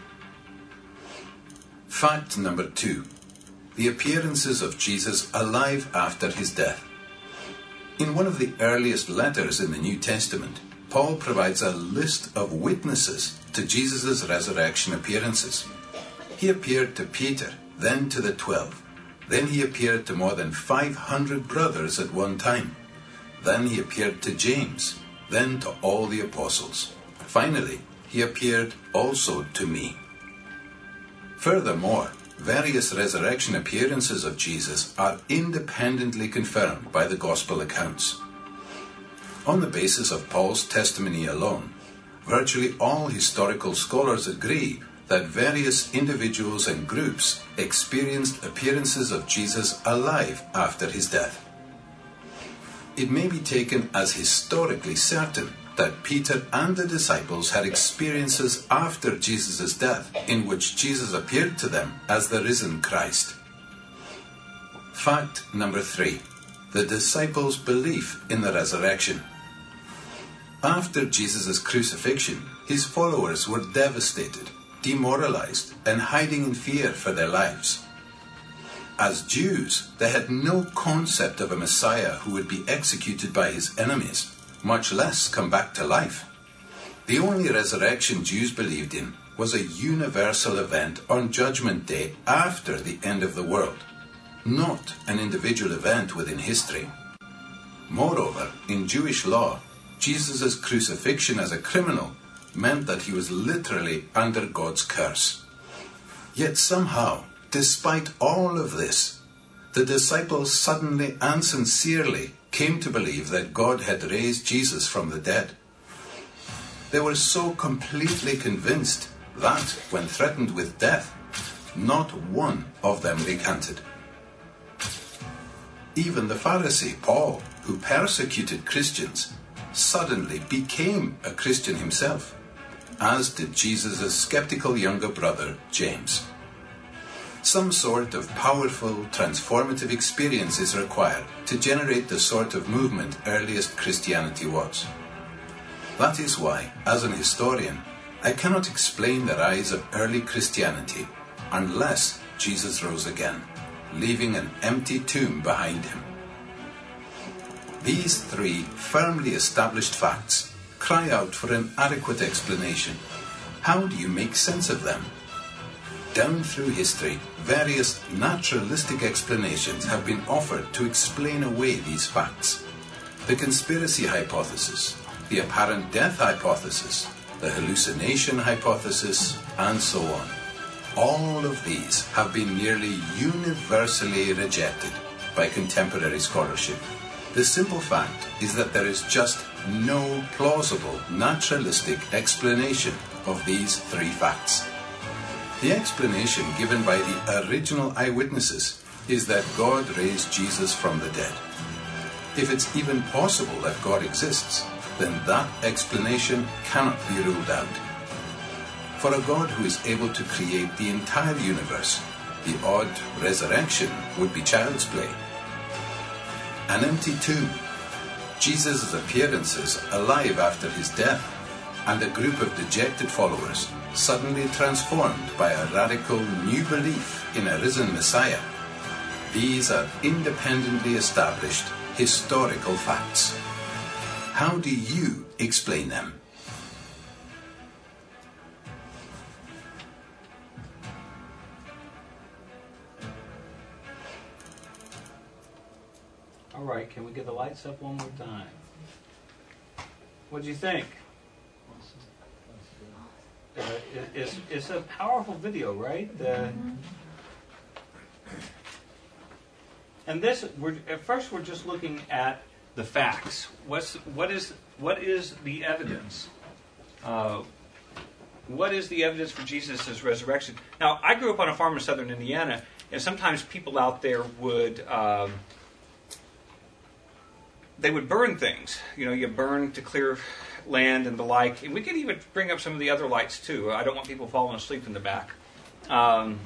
Fact number two. The appearances of Jesus alive after his death. In one of the earliest letters in the New Testament, Paul provides a list of witnesses to Jesus' resurrection appearances. He appeared to Peter, then to the twelve. Then he appeared to more than five hundred brothers at one time. Then he appeared to James, then to all the apostles. Finally, he appeared also to me. Furthermore, various resurrection appearances of Jesus are independently confirmed by the Gospel accounts. On the basis of Paul's testimony alone, virtually all historical scholars agree that various individuals and groups experienced appearances of Jesus alive after his death. It may be taken as historically certain that Peter and the disciples had experiences after Jesus' death in which Jesus appeared to them as the risen Christ. Fact number three. The disciples' belief in the resurrection. After Jesus' crucifixion, his followers were devastated, demoralized, and hiding in fear for their lives. As Jews, they had no concept of a Messiah who would be executed by his enemies, much less come back to life. The only resurrection Jews believed in was a universal event on Judgment Day after the end of the world, not an individual event within history. Moreover, in Jewish law, Jesus' crucifixion as a criminal meant that he was literally under God's curse. Yet somehow, despite all of this, the disciples suddenly and sincerely came to believe that God had raised Jesus from the dead. They were so completely convinced that, when threatened with death, not one of them recanted. Even the Pharisee Paul, who persecuted Christians, suddenly became a Christian himself, as did Jesus' skeptical younger brother, James. Some sort of powerful, transformative experience is required to generate the sort of movement earliest Christianity was. That is why, as an historian, I cannot explain the rise of early Christianity unless Jesus rose again, leaving an empty tomb behind him. These three firmly established facts cry out for an adequate explanation. How do you make sense of them? Down through history, various naturalistic explanations have been offered to explain away these facts. The conspiracy hypothesis, the apparent death hypothesis, the hallucination hypothesis, and so on. All of these have been nearly universally rejected by contemporary scholarship. The simple fact is that there is just no plausible naturalistic explanation of these three facts. The explanation given by the original eyewitnesses is that God raised Jesus from the dead. If it's even possible that God exists, then that explanation cannot be ruled out. For a God who is able to create the entire universe, the odd resurrection would be child's play. An empty tomb, Jesus' appearances alive after his death, and a group of dejected followers suddenly transformed by a radical new belief in a risen Messiah. These are independently established historical facts. How do you explain them? All right, can we get the lights up one more time? What do you think? Uh, it, it's, it's a powerful video, right? Uh, and this, we're, at first we're just looking at the facts. What's, what, is, what is the evidence? Uh, what is the evidence for Jesus' resurrection? Now, I grew up on a farm in southern Indiana, and sometimes people out there would... Um, they would burn things. You know, you burn to clear land and the like. And we could even bring up some of the other lights, too. I don't want people falling asleep in the back. Um,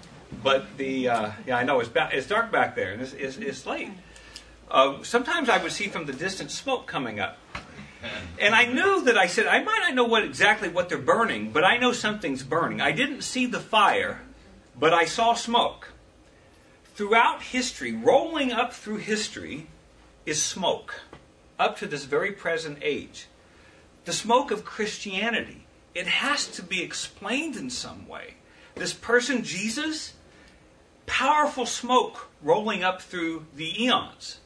but the, uh, yeah, I know, it's, ba- it's dark back there, and it's, it's, it's late. Uh, sometimes I would see from the distance smoke coming up. And I knew that I said, I might not know what exactly what they're burning, but I know something's burning. I didn't see the fire, but I saw smoke. Throughout history, rolling up through history, is smoke, up to this very present age. The smoke of Christianity. It has to be explained in some way. This person, Jesus, powerful smoke rolling up through the eons.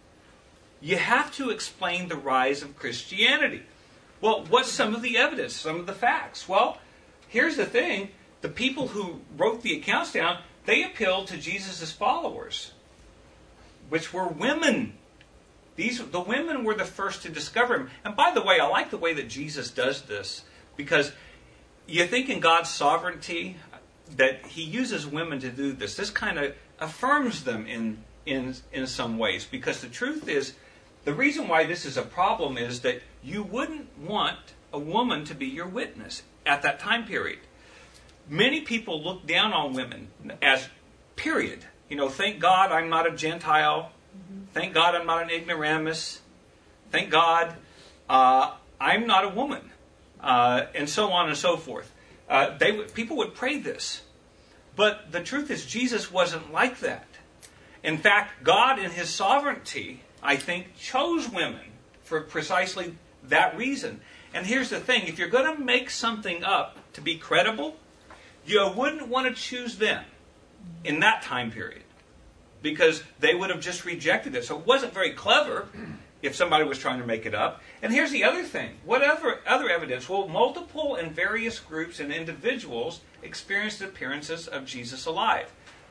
You have to explain the rise of Christianity. Well, what's some of the evidence, some of the facts? Well, here's the thing. The people who wrote the accounts down, they appealed to Jesus' followers, which were women. These, the women were the first to discover him. And by the way, I like the way that Jesus does this, because you think in God's sovereignty that he uses women to do this. This kind of affirms them in, in, in some ways, because the truth is, the reason why this is a problem is that you wouldn't want a woman to be your witness at that time period. Many people look down on women as, period. You know, thank God I'm not a Gentile. Thank God I'm not an ignoramus. Thank God uh, I'm not a woman. Uh, and so on and so forth. Uh, they would, people would pray this. But the truth is, Jesus wasn't like that. In fact, God in his sovereignty, I think, chose women for precisely that reason. And here's the thing. If you're going to make something up to be credible, you wouldn't want to choose them in that time period, because they would have just rejected it. So it wasn't very clever if somebody was trying to make it up. And here's the other thing. Whatever other evidence? Well, multiple and various groups and individuals experienced appearances of Jesus alive.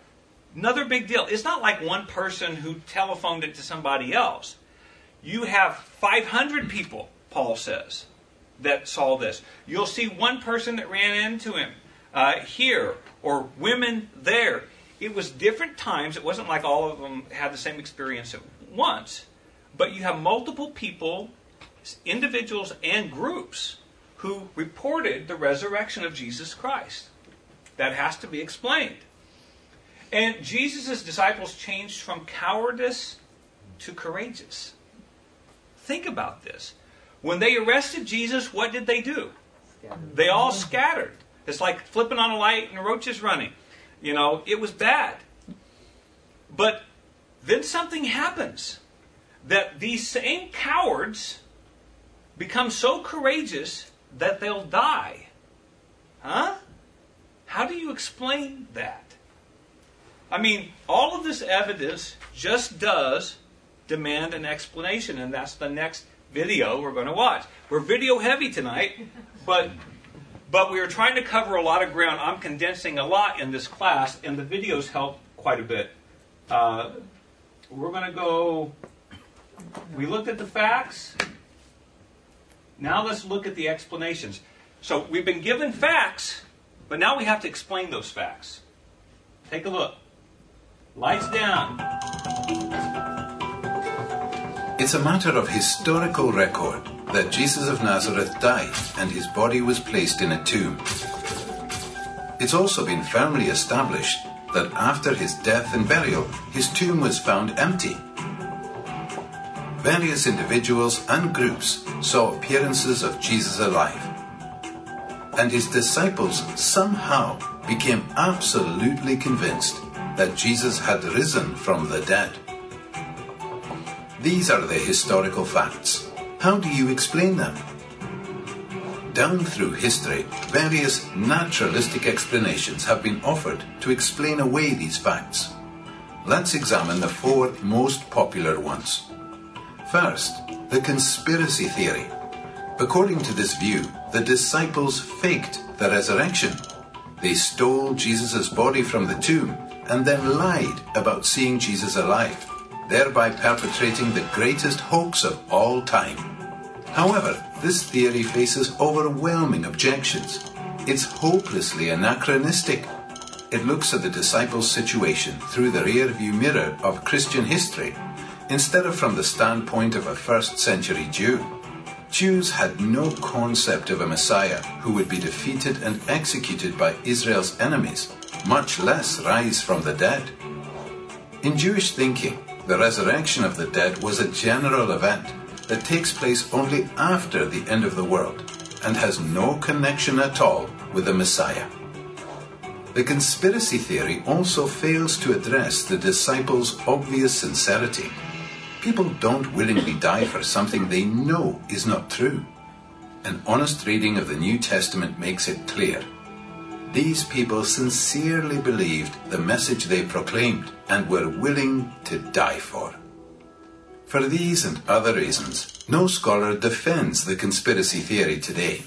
Another big deal. It's not like one person who telephoned it to somebody else. You have five hundred people, Paul says, that saw this. You'll see one person that ran into him uh, here, or women there. It was different times. It wasn't like all of them had the same experience at once. But you have multiple people, individuals and groups, who reported the resurrection of Jesus Christ. That has to be explained. And Jesus' disciples changed from cowardice to courageous. Think about this. When they arrested Jesus, what did they do? Scattered. They all scattered. It's like flipping on a light and roaches running. You know, it was bad. But then something happens. That these same cowards become so courageous that they'll die. Huh? How do you explain that? I mean, all of this evidence just does demand an explanation, and that's the next video we're going to watch. We're video heavy tonight, but but we are trying to cover a lot of ground. I'm condensing a lot in this class, and the videos help quite a bit. Uh, we're going to go... We looked at the facts. Now let's look at the explanations. So we've been given facts, but now we have to explain those facts. Take a look. Lights down. It's a matter of historical record that Jesus of Nazareth died and his body was placed in a tomb. It's also been firmly established that after his death and burial, his tomb was found empty. Various individuals and groups saw appearances of Jesus alive, and his disciples somehow became absolutely convinced that Jesus had risen from the dead. These are the historical facts. How do you explain them? Down through history, various naturalistic explanations have been offered to explain away these facts. Let's examine the four most popular ones. First, the conspiracy theory. According to this view, the disciples faked the resurrection. They stole Jesus' body from the tomb and then lied about seeing Jesus alive, thereby perpetrating the greatest hoax of all time. However, this theory faces overwhelming objections. It's hopelessly anachronistic. It looks at the disciples' situation through the rear-view mirror of Christian history, instead of from the standpoint of a first century Jew. Jews had no concept of a Messiah who would be defeated and executed by Israel's enemies, much less rise from the dead. In Jewish thinking, the resurrection of the dead was a general event that takes place only after the end of the world and has no connection at all with the Messiah. The conspiracy theory also fails to address the disciples' obvious sincerity. People don't willingly die for something they know is not true. An honest reading of the New Testament makes it clear. These people sincerely believed the message they proclaimed and were willing to die for. For these and other reasons, no scholar defends the conspiracy theory today.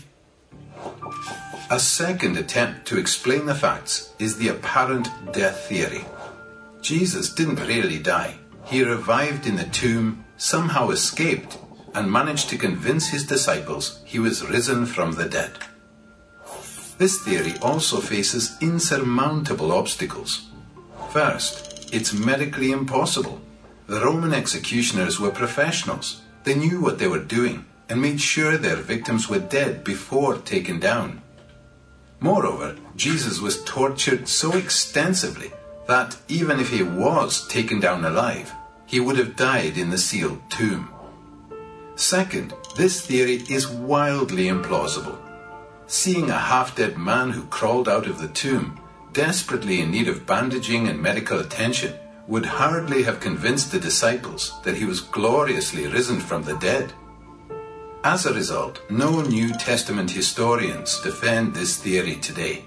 A second attempt to explain the facts is the apparent death theory. Jesus didn't really die. He revived in the tomb, somehow escaped, and managed to convince his disciples he was risen from the dead. This theory also faces insurmountable obstacles. First, it's medically impossible. The Roman executioners were professionals. They knew what they were doing and made sure their victims were dead before taken down. Moreover, Jesus was tortured so extensively that even if he was taken down alive, he would have died in the sealed tomb. Second, this theory is wildly implausible. Seeing a half-dead man who crawled out of the tomb, desperately in need of bandaging and medical attention, would hardly have convinced the disciples that he was gloriously risen from the dead. As a result, no New Testament historians defend this theory today.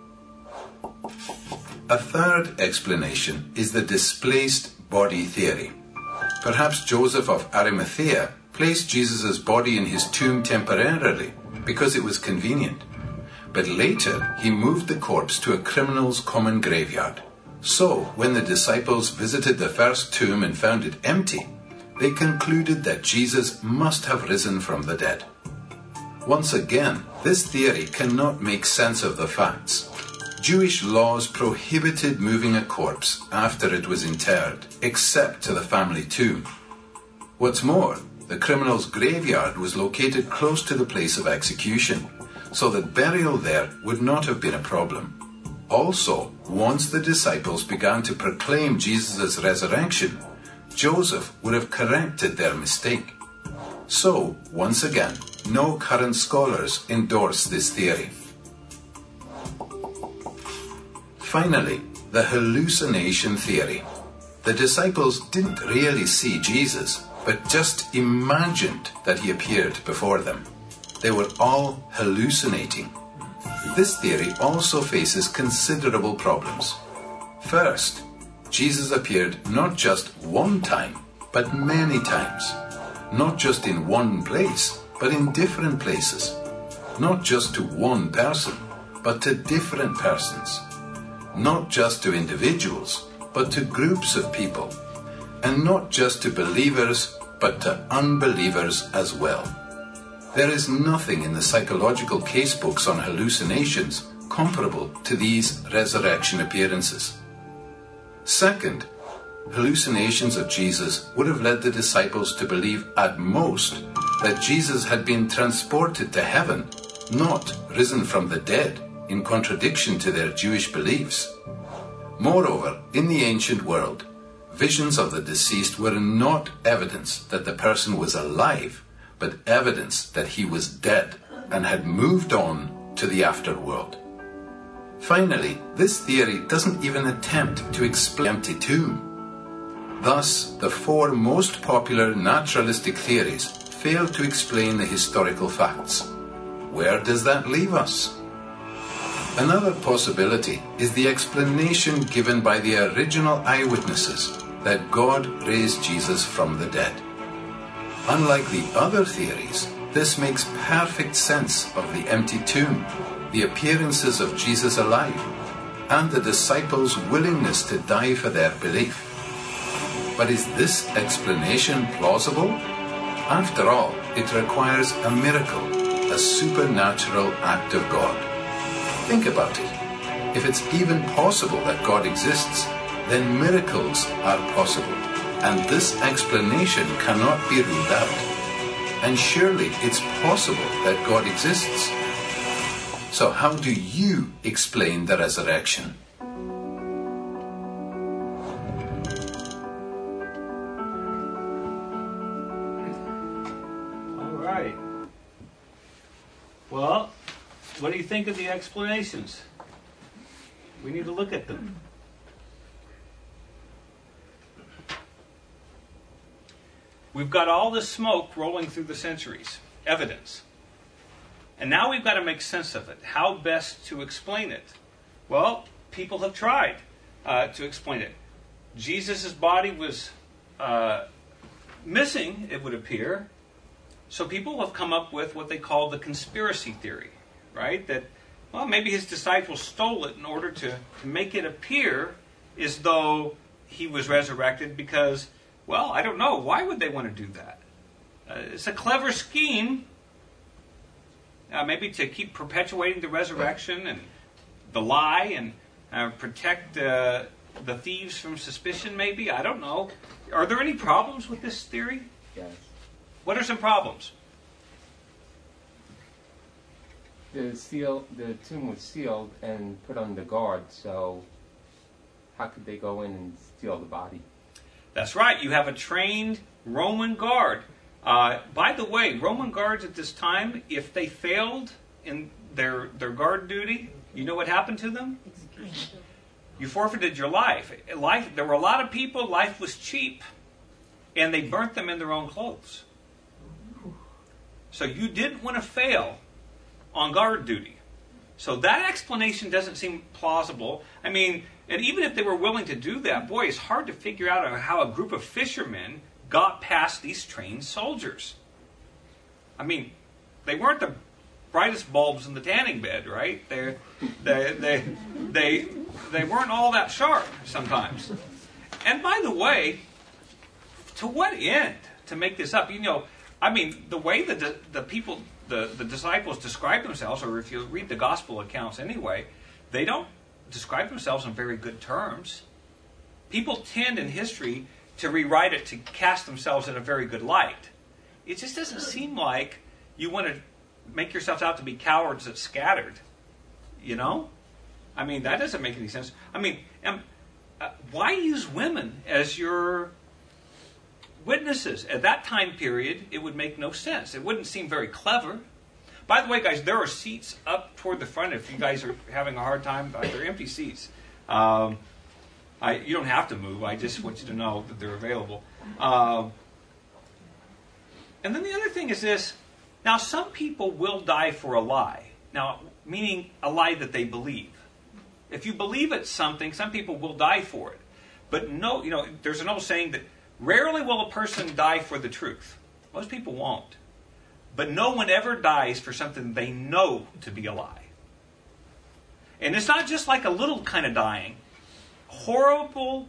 A third explanation is the displaced body theory. Perhaps Joseph of Arimathea placed Jesus' body in his tomb temporarily because it was convenient. But later he moved the corpse to a criminal's common graveyard. So, when the disciples visited the first tomb and found it empty, they concluded that Jesus must have risen from the dead. Once again, this theory cannot make sense of the facts. Jewish laws prohibited moving a corpse after it was interred, except to the family tomb. What's more, the criminal's graveyard was located close to the place of execution, so that burial there would not have been a problem. Also, once the disciples began to proclaim Jesus' resurrection, Joseph would have corrected their mistake. So, once again, no current scholars endorse this theory. Finally, the hallucination theory. The disciples didn't really see Jesus, but just imagined that he appeared before them. They were all hallucinating. This theory also faces considerable problems. First, Jesus appeared not just one time, but many times. Not just in one place, but in different places. Not just to one person, but to different persons. Not just to individuals, but to groups of people. And not just to believers, but to unbelievers as well. There is nothing in the psychological casebooks on hallucinations comparable to these resurrection appearances. Second, hallucinations of Jesus would have led the disciples to believe at most that Jesus had been transported to heaven, not risen from the dead, in contradiction to their Jewish beliefs. Moreover, in the ancient world, visions of the deceased were not evidence that the person was alive, but evidence that he was dead and had moved on to the afterworld. Finally, this theory doesn't even attempt to explain the empty tomb. Thus, the four most popular naturalistic theories fail to explain the historical facts. Where does that leave us? Another possibility is the explanation given by the original eyewitnesses that God raised Jesus from the dead. Unlike the other theories, this makes perfect sense of the empty tomb, the appearances of Jesus alive, and the disciples' willingness to die for their belief. But is this explanation plausible? After all, it requires a miracle, a supernatural act of God. Think about it. If it's even possible that God exists, then miracles are possible, and this explanation cannot be ruled out. And surely it's possible that God exists. So how do you explain the resurrection? All right. Well, what do you think of the explanations? We need to look at them. We've got all this smoke rolling through the centuries, evidence. And now we've got to make sense of it. How best to explain it? Well, people have tried uh, to explain it. Jesus' body was uh, missing, it would appear. So people have come up with what they call the conspiracy theory, right? That, well, maybe his disciples stole it in order to, to make it appear as though he was resurrected because, well, I don't know. Why would they want to do that? Uh, it's a clever scheme. Uh, maybe to keep perpetuating the resurrection and the lie and uh, protect uh, the thieves from suspicion, maybe? I don't know. Are there any problems with this theory? Yes. What are some problems? The seal, the tomb was sealed and put under guard, so how could they go in and steal the body? That's right. You have a trained Roman guard. Uh, by the way, Roman guards at this time, if they failed in their their guard duty, you know what happened to them? You forfeited your life. Life. There were a lot of people, life was cheap, and they burnt them in their own clothes. So you didn't want to fail on guard duty. So that explanation doesn't seem plausible. I mean, and even if they were willing to do that, boy, it's hard to figure out how a group of fishermen got past these trained soldiers. I mean, they weren't the brightest bulbs in the tanning bed, right? They, they, they, they, they weren't all that sharp sometimes. And by the way, to what end to make this up? You know, I mean, the way that the, the people, the, the disciples describe themselves, or if you read the gospel accounts anyway, they don't describe themselves in very good terms. People tend in history to rewrite it to cast themselves in a very good light. It just doesn't seem like you want to make yourselves out to be cowards that scattered. You know? I mean, that doesn't make any sense. I mean, um, uh, why use women as your witnesses? At that time period, it would make no sense. It wouldn't seem very clever. By the way, guys, there are seats up toward the front if you guys are having a hard time. They're empty seats. Um, I, you don't have to move. I just want you to know that they're available. Um, and then the other thing is this. Now, some people will die for a lie. Now, meaning a lie that they believe. If you believe it's something, some people will die for it. But no, you know, there's an old saying that rarely will a person die for the truth. Most people won't. But no one ever dies for something they know to be a lie. And it's not just like a little kind of dying. Horrible,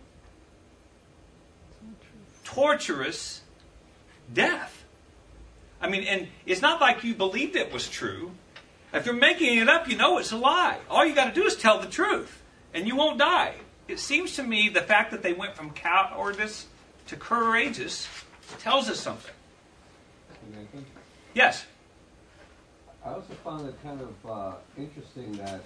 torturous death. I mean, and it's not like you believed it was true. If you're making it up, you know it's a lie. All you got to do is tell the truth, and you won't die. It seems to me the fact that they went from cowardice to courageous tells us something. Nathan? Yes? I also found it kind of uh, interesting that,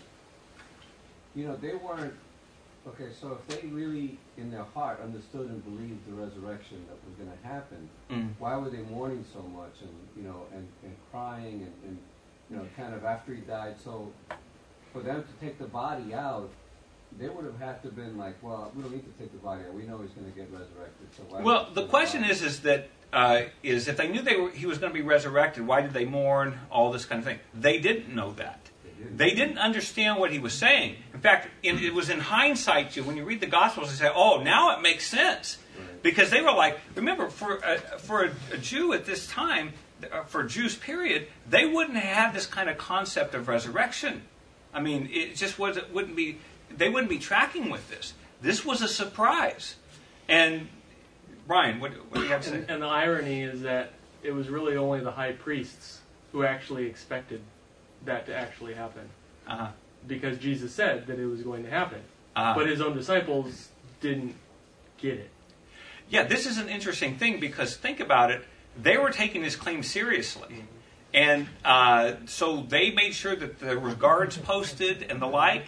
you know, they weren't, okay, so if they really, in their heart, understood and believed the resurrection that was going to happen, mm. why were they mourning so much and, you know, and, and crying and, and, you know, kind of after he died? So for them to take the body out, they would have had to have been like, well, we don't need to take the body out. We know he's going to get resurrected. So why well, the question is, is that uh, is if they knew they were, he was going to be resurrected, why did they mourn? All this kind of thing. They didn't know that. They didn't, they didn't understand what he was saying. In fact, in, it was in hindsight, when you read the Gospels, they say, "Oh, now it makes sense," right. Because they were like, remember, for a, for a, a Jew at this time, for a Jews period, they wouldn't have had this kind of concept of resurrection. I mean, it just was it wouldn't be. They wouldn't be tracking with this. This was a surprise. And, Brian, what, what do you have to say? And, and the irony is that it was really only the high priests who actually expected that to actually happen. Uh-huh. Because Jesus said that it was going to happen. Uh-huh. But his own disciples didn't get it. Yeah, this is an interesting thing because think about it. They were taking this claim seriously. Mm-hmm. And uh, so they made sure that there were guards posted and the like.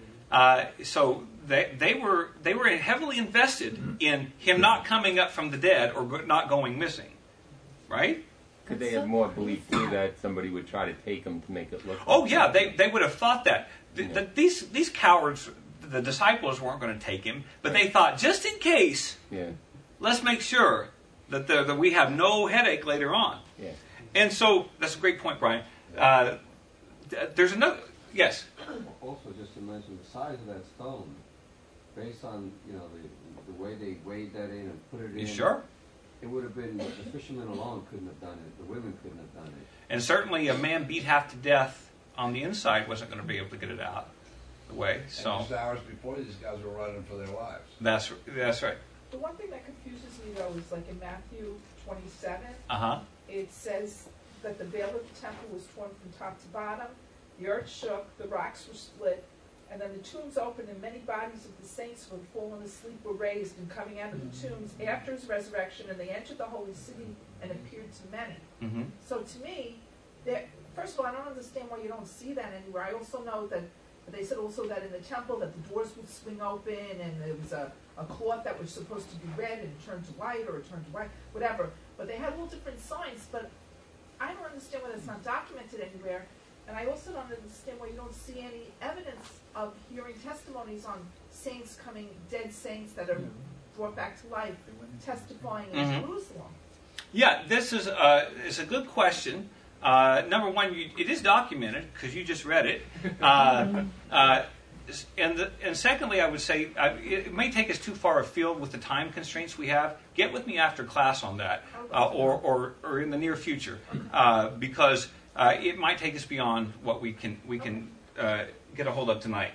Uh, so they they were they were heavily invested in him not coming up from the dead or go, not going missing, right? Could they have more belief too that somebody would try to take him to make it look? Oh like yeah, something? they they would have thought that. The, the, these these cowards, the disciples weren't going to take him, but they thought just in case, yeah. let's make sure that the, that we have no headache later on. Yeah. And so that's a great point, Brian. Uh, there's another. Yes. Also, just to mention the size of that stone, based on you know the the way they weighed that in and put it in. You sure? It would have been the fishermen alone couldn't have done it. The women couldn't have done it. And certainly, a man beat half to death on the inside wasn't going to be able to get it out the way. So and just hours before, these guys were running for their lives. That's that's right. The one thing that confuses me though is like in Matthew twenty-seven, uh huh. It says that the veil of the temple was torn from top to bottom. The earth shook, the rocks were split, and then the tombs opened, and many bodies of the saints who had fallen asleep were raised, and coming out of the tombs after his resurrection, and they entered the holy city and appeared to many. Mm-hmm. So to me, first of all, I don't understand why you don't see that anywhere. I also know that they said also that in the temple that the doors would swing open, and there was a, a cloth that was supposed to be red, and it turned to white, or it turned to white, whatever. But they had all different signs, but I don't understand why that's not documented anywhere. And I also don't understand why you don't see any evidence of hearing testimonies on saints coming, dead saints that are brought back to life, testifying in mm-hmm. Jerusalem. Yeah, this is a, is a good question. Uh, number one, you, it is documented because you just read it. Uh, uh, and, the, and secondly, I would say uh, it may take us too far afield with the time constraints we have. Get with me after class on that, uh, or, or, or in the near future, uh, because... Uh, it might take us beyond what we can we can uh, get a hold of tonight.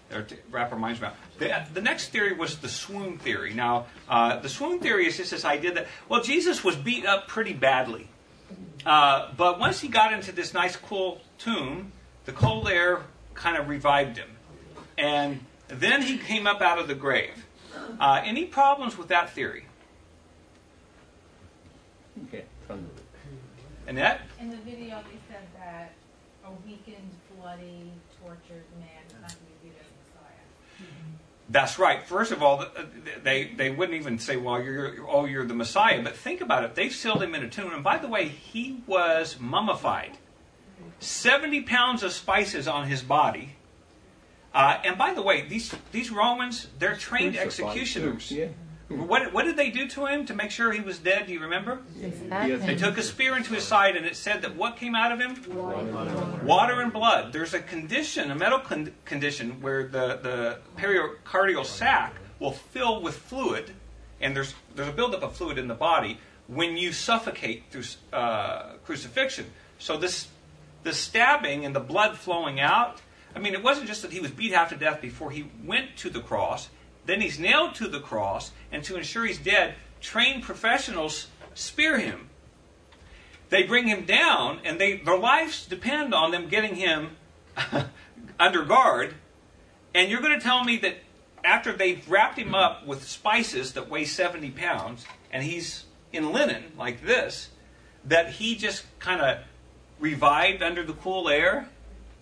or to wrap our minds around. The, the next theory was the swoon theory. Now, uh, the swoon theory is just this idea that, well, Jesus was beat up pretty badly. Uh, but once he got into this nice, cool tomb, the cold air kind of revived him. And then he came up out of the grave. Uh, any problems with that theory? Okay. Annette? In the video, they said that a weakened, bloody, tortured man is not going to be viewed as Messiah. That's right. First of all, they, they wouldn't even say, well, you're, oh, you're the Messiah. But think about it. They sealed him in a tomb. And by the way, he was mummified. seventy pounds of spices on his body. Uh, and by the way, these these Romans, they're trained executioners. Yeah. What, what did they do to him to make sure he was dead? Do you remember? Yes. They took a spear into his side, and it said that what came out of him? Water and blood. There's a condition, a medical con- condition, where the, the pericardial sac will fill with fluid, and there's there's a buildup of fluid in the body when you suffocate through uh, crucifixion. So this the stabbing and the blood flowing out, I mean, it wasn't just that he was beat half to death before he went to the cross. Then he's nailed to the cross, and to ensure he's dead, trained professionals spear him. They bring him down, and they their lives depend on them getting him under guard. And you're going to tell me that after they've wrapped him up with spices that weigh seventy pounds, and he's in linen like this, that he just kind of revived under the cool air,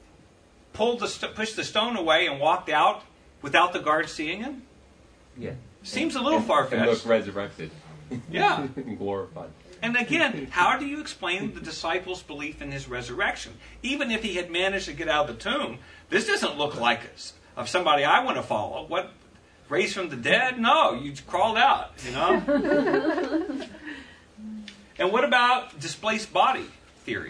pulled the st- pushed the stone away, and walked out without the guard seeing him? Yeah. Seems and, a little and, far-fetched. And look resurrected. Yeah. Glorified. And again, how do you explain the disciples' belief in his resurrection? Even if he had managed to get out of the tomb, this doesn't look like us, of somebody I want to follow. What, raised from the dead? No, you crawled out, you know? And what about displaced body theory?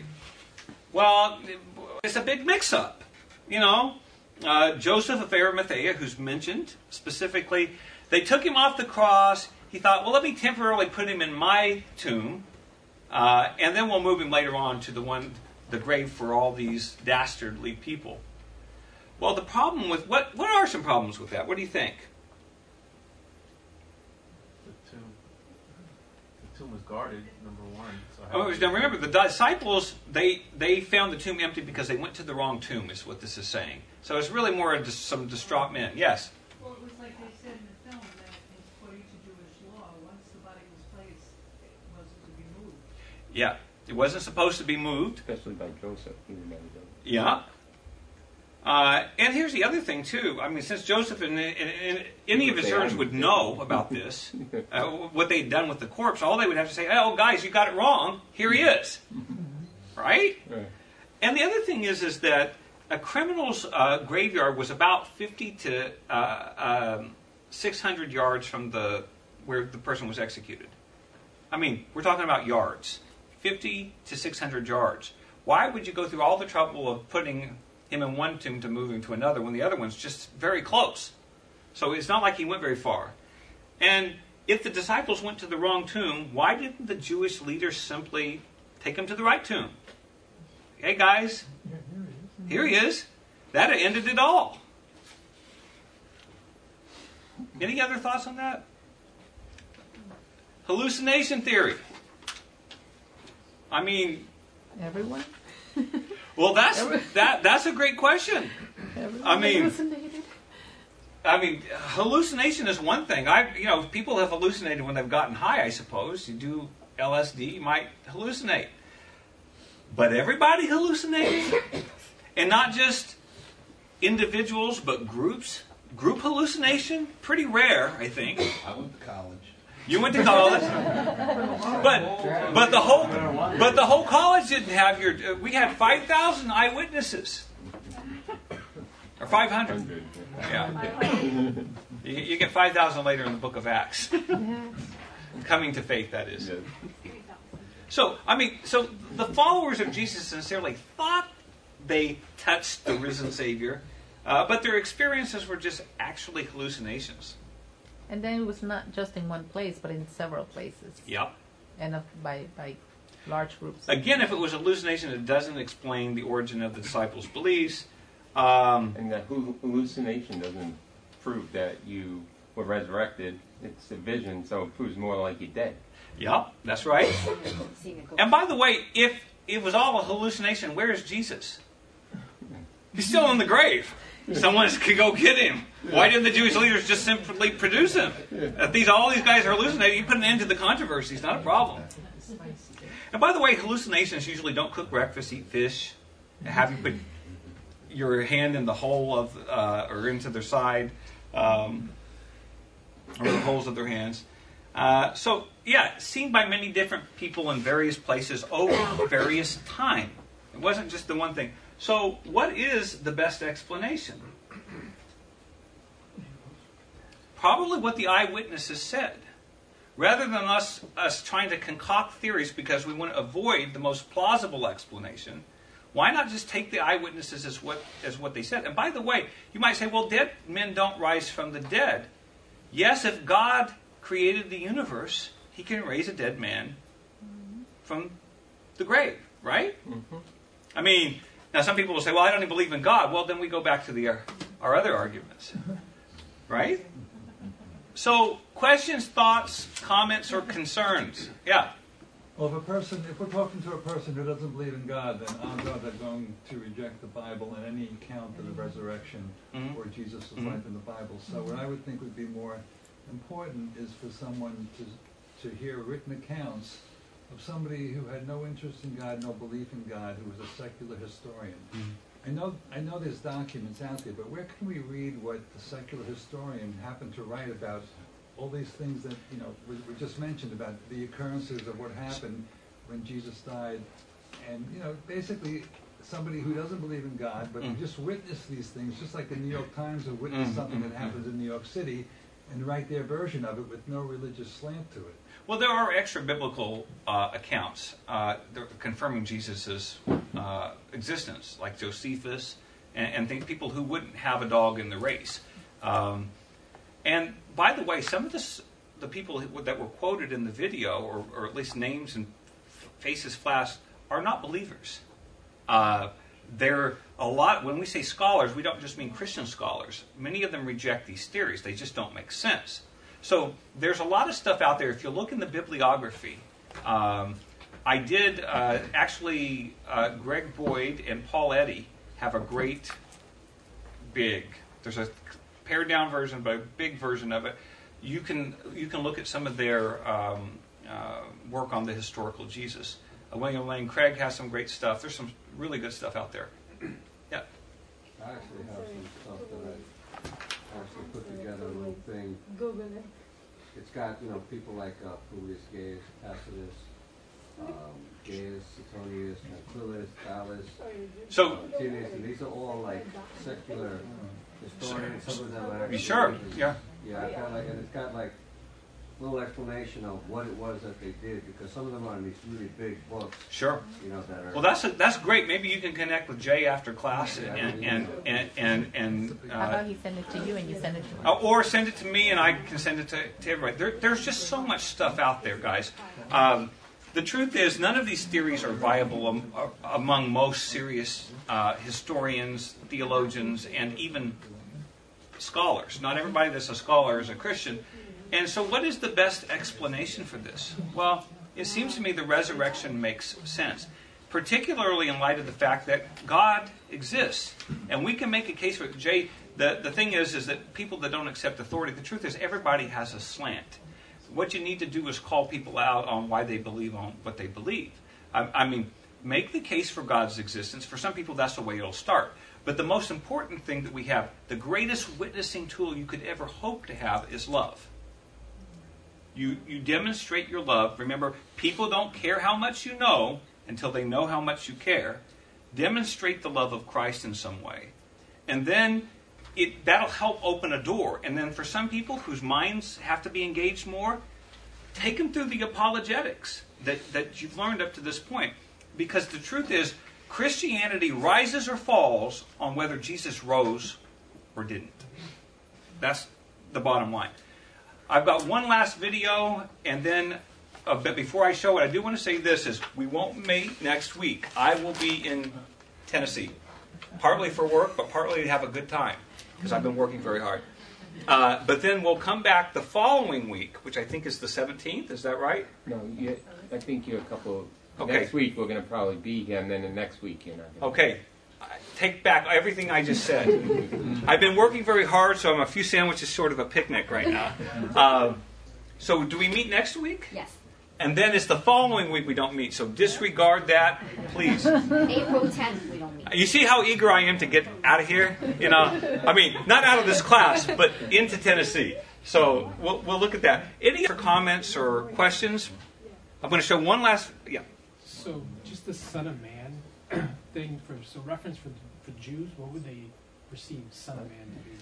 Well, it's a big mix-up, you know? Uh, Joseph of Arimathea, who's mentioned specifically, they took him off the cross. He thought, well, let me temporarily put him in my tomb, uh, and then we'll move him later on to the one, the grave for all these dastardly people. Well, the problem with what? What are some problems with that? What do you think? The tomb, the tomb was guarded. Number one. So Oh, now remember, the disciples, they they found the tomb empty because they went to the wrong tomb, is what this is saying. So it's really more of some distraught men. Yes? Well, it was like they said in the film that according to Jewish law, once the body was placed, it wasn't to be moved. Yeah. It wasn't supposed to be moved. Especially by Joseph. He remembered it. Yeah. Uh, and here's the other thing, too. I mean, since Joseph and, and, and any of his servants would know about this, uh, what they'd done with the corpse, all they would have to say, oh, guys, you got it wrong. Here he is. Right? Right. And the other thing is, is that a criminal's uh, graveyard was about fifty to uh, um, six hundred yards from the where the person was executed. I mean, we're talking about yards. fifty to six hundred yards. Why would you go through all the trouble of putting him in one tomb to move him to another when the other one's just very close? So it's not like he went very far. And if the disciples went to the wrong tomb, why didn't the Jewish leaders simply take him to the right tomb? Hey guys, here he is. That ended it all. Any other thoughts on that? Hallucination theory. I mean, everyone? Well, that's that. That's a great question. Everyone I mean, hallucinated? I mean, hallucination is one thing. I, you know, people have hallucinated when they've gotten high. I suppose you do L S D, you might hallucinate. But everybody hallucinating, and not just individuals, but groups. Group hallucination, pretty rare, I think. I went to college. You went to college, but but the whole but the whole college didn't have your. Uh, we had five thousand eyewitnesses, or five hundred. Yeah, you, you get five thousand later in the Book of Acts. Coming to faith, that is. So I mean, so the followers of Jesus sincerely thought they touched the risen Savior, uh, but their experiences were just actually hallucinations. And then it was not just in one place, but in several places. Yep. And uh, by by large groups. Again, if it was a hallucination, it doesn't explain the origin of the disciples' beliefs. Um, and the hallucination doesn't prove that you were resurrected. It's a vision, so it proves more like you're dead. Yep, that's right. And by the way, if it was all a hallucination, where is Jesus? He's still in the grave. Someone could go get him. Why didn't the Jewish leaders just simply produce him? If these all these guys are hallucinating, you put an end to the controversy. It's not a problem. And by the way, hallucinations usually don't cook breakfast, eat fish, have you put your hand in the hole of uh, or into their side, um, or the holes of their hands. Uh, so, yeah, seen by many different people in various places over various time. It wasn't just the one thing. So, what is the best explanation? Probably what the eyewitnesses said. Rather than us, us trying to concoct theories because we want to avoid the most plausible explanation, why not just take the eyewitnesses as what, as what they said? And by the way, you might say, well, dead men don't rise from the dead. Yes, if God created the universe, he can raise a dead man from the grave, right? Mm-hmm. I mean, now some people will say, well, I don't even believe in God. Well, then we go back to the our, our other arguments, right? So, questions, thoughts, comments, or concerns? Yeah. Well, if a person, if we're talking to a person who doesn't believe in God, then odds are they're going to reject the Bible and any account of the resurrection mm-hmm. or Jesus' mm-hmm. life in the Bible. So, what I would think would be more important is for someone to to hear written accounts of somebody who had no interest in God, no belief in God, who was a secular historian. Mm-hmm. I know I know there's documents out there, but where can we read what the secular historian happened to write about all these things that, you know, we, we just mentioned about the occurrences of what happened when Jesus died? And, you know, basically somebody who doesn't believe in God, but mm. who just witnessed these things, just like the New York Times who witnessed mm. something that happens in New York City and write their version of it with no religious slant to it. Well, there are extra biblical uh, accounts uh, confirming Jesus' uh, existence, like Josephus, and, and think people who wouldn't have a dog in the race. Um, and by the way, some of this, the people who, that were quoted in the video, or, or at least names and faces flashed, are not believers. Uh, they're a lot. When we say scholars, we don't just mean Christian scholars. Many of them reject these theories; they just don't make sense. So there's a lot of stuff out there. If you look in the bibliography, um, I did uh, actually, uh, Greg Boyd and Paul Eddy have a great big, there's a pared down version, but a big version of it. You can you can look at some of their um, uh, work on the historical Jesus. Uh, William Lane Craig has some great stuff. There's some really good stuff out there. Yeah. I actually have some stuff that I actually put together a little thing. Google it. It's got, you know, people like uh, Publius Gaius, Tacitus, um, Gaius, Suetonius, Tranquillus, Gallus, so, uh, Titius, and these are all like secular historians. Some of them are actually. Sure. Yeah. Yeah, I've got like, and it's got like a little explanation of what it was that they did, because some of them are in these really big books. Sure. You know, that are. Well, that's a, that's great. Maybe you can connect with Jay after class, and and and and, and, and uh, how about he send it to you and you send it to me? Uh, or send it to me and I can send it to, to everybody. There, there's just so much stuff out there, guys. Um, the truth is, none of these theories are viable am, uh, among most serious uh, historians, theologians, and even scholars. Not everybody that's a scholar is a Christian. And so what is the best explanation for this? Well, it seems to me the resurrection makes sense, particularly in light of the fact that God exists. And we can make a case for it. Jay, the, the thing is, is that people that don't accept authority, the truth is everybody has a slant. What you need to do is call people out on why they believe on what they believe. I, I mean, make the case for God's existence. For some people, that's the way it'll start. But the most important thing that we have, the greatest witnessing tool you could ever hope to have, is love. You, you demonstrate your love. Remember, people don't care how much you know until they know how much you care. Demonstrate the love of Christ in some way. And then it, that'll help open a door. And then for some people whose minds have to be engaged more, take them through the apologetics that, that you've learned up to this point. Because the truth is, Christianity rises or falls on whether Jesus rose or didn't. That's the bottom line. I've got one last video, and then, uh, but before I show it, I do want to say this, is we won't meet next week. I will be in Tennessee. partly for work, but partly to have a good time, because I've been working very hard. Uh, but then we'll come back the following week, which I think is the seventeenth. Is that right? No, you, I think you're a couple. Okay. Next week we're going to probably be here, and then the next week you're not. Gonna Okay. Take back everything I just said. I've been working very hard, so I'm a few sandwiches short of a picnic right now. Uh, so do we meet next week? Yes. And then it's the following week we don't meet, so disregard that, please. April tenth, we don't meet. You see how eager I am to get out of here? You know, I mean, not out of this class, but into Tennessee. So we'll, we'll look at that. Any other comments or questions? I'm going to show one last, yeah. So just the Son of Man thing, for so reference for for Jews, what would they perceive Son of Man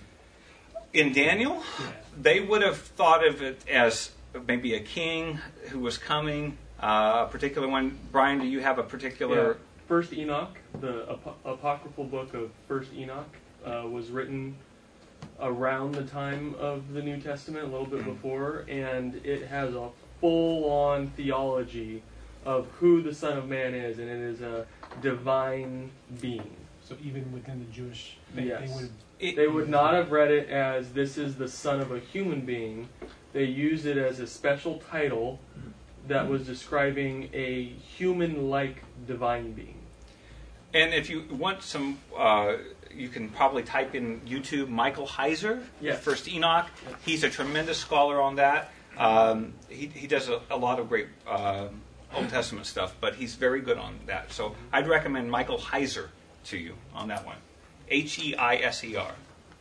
to be? In Daniel, Yeah. they would have thought of it as maybe a king who was coming, uh, a particular one. Brian, do you have a particular... Yeah. First Enoch, the ap- apocryphal book of First Enoch, uh, was written around the time of the New Testament, a little bit before, and it has a full-on theology of who the Son of Man is, and it is a divine being. So even within the Jewish faith, Yes. they would It- They would not have read it as this is the son of a human being. They used it as a special title that was describing a human-like divine being. And if you want some, uh, you can probably type in YouTube Michael Heiser, Yes. First Enoch. He's a tremendous scholar on that. Um, he, he does a, a lot of great uh, Old Testament stuff, but he's very good on that. So I'd recommend Michael Heiser to you on that one. H E I S E R.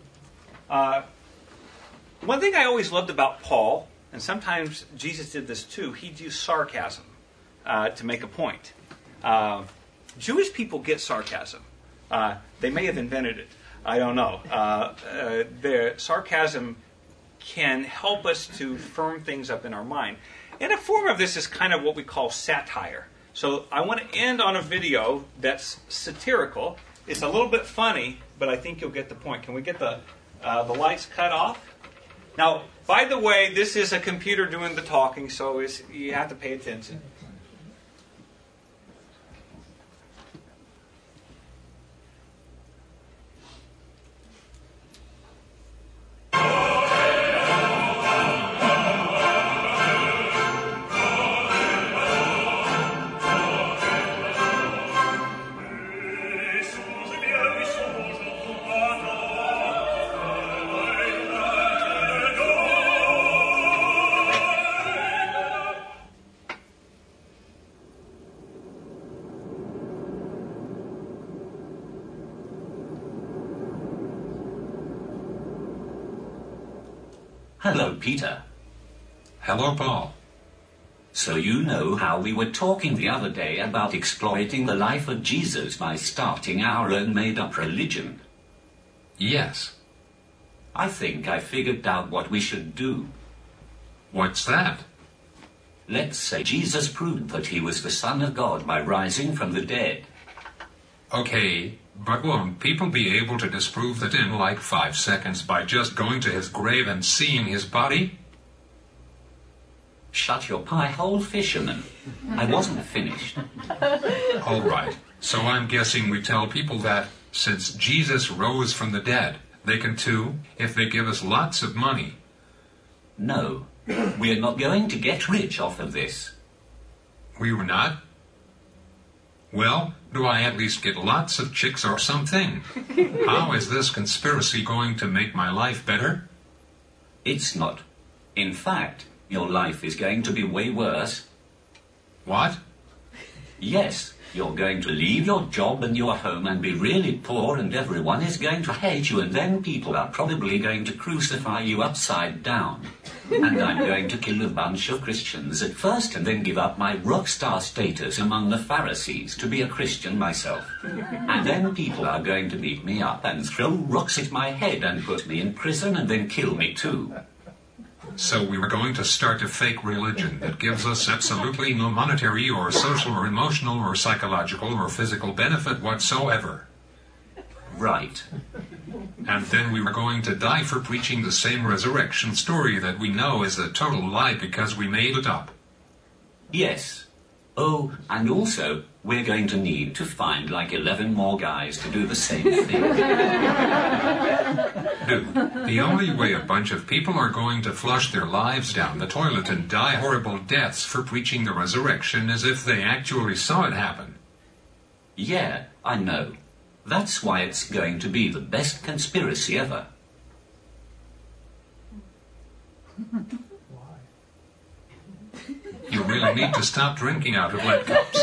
Uh, one thing I always loved about Paul, and sometimes Jesus did this too, he'd use sarcasm uh, to make a point. Uh, Jewish people get sarcasm. Uh, they may have invented it. I don't know. Uh, uh, their sarcasm can help us to firm things up in our mind. And a form of this is kind of what we call satire. So I want to end on a video that's satirical. It's a little bit funny, but I think you'll get the point. Can we get the uh, the lights cut off? Now, by the way, this is a computer doing the talking, so it's, you have to pay attention. Hello, Peter. Hello, Paul. So you know how we were talking the other day about exploiting the life of Jesus by starting our own made-up religion? Yes. I think I figured out what we should do. What's that? Let's say Jesus proved that he was the Son of God by rising from the dead. Okay, but won't people be able to disprove that in like five seconds by just going to his grave and seeing his body? Shut your pie hole, fisherman. I wasn't finished. All right, so I'm guessing we tell people that since Jesus rose from the dead, they can too, if they give us lots of money. No, we're not going to get rich off of this. We were not? Well, do I at least get lots of chicks or something? How is this conspiracy going to make my life better? It's not. In fact, your life is going to be way worse. What? Yes, you're going to leave your job and your home and be really poor, and everyone is going to hate you, and then people are probably going to crucify you upside down. And I'm going to kill a bunch of Christians at first and then give up my rock star status among the Pharisees to be a Christian myself. And then people are going to beat me up and throw rocks at my head and put me in prison and then kill me too. So we were going to start a fake religion that gives us absolutely no monetary or social or emotional or psychological or physical benefit whatsoever. Right. And then we were going to die for preaching the same resurrection story that we know is a total lie because we made it up. Yes. Oh, and also, we're going to need to find like eleven more guys to do the same thing. Dude, the only way a bunch of people are going to flush their lives down the toilet and die horrible deaths for preaching the resurrection is if they actually saw it happen. Yeah, I know. That's why it's going to be the best conspiracy ever. You really need to stop drinking out of lead cups.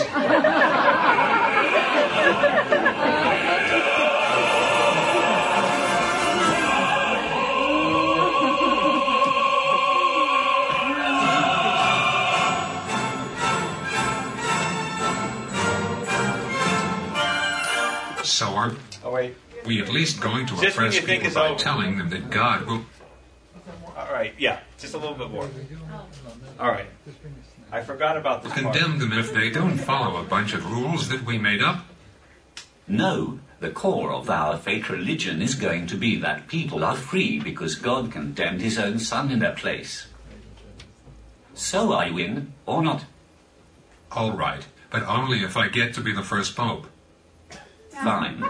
So are Oh, wait. we at least going to Just when oppress you think people it's by over. telling them that God will... All right, yeah, just a little bit more. All right. I forgot about this part. condemn them if they don't follow a bunch of rules that we made up? No, the core of our fake religion is going to be that people are free because God condemned his own son in their place. So are you in, or not? All right, but only if I get to be the first pope. Fine.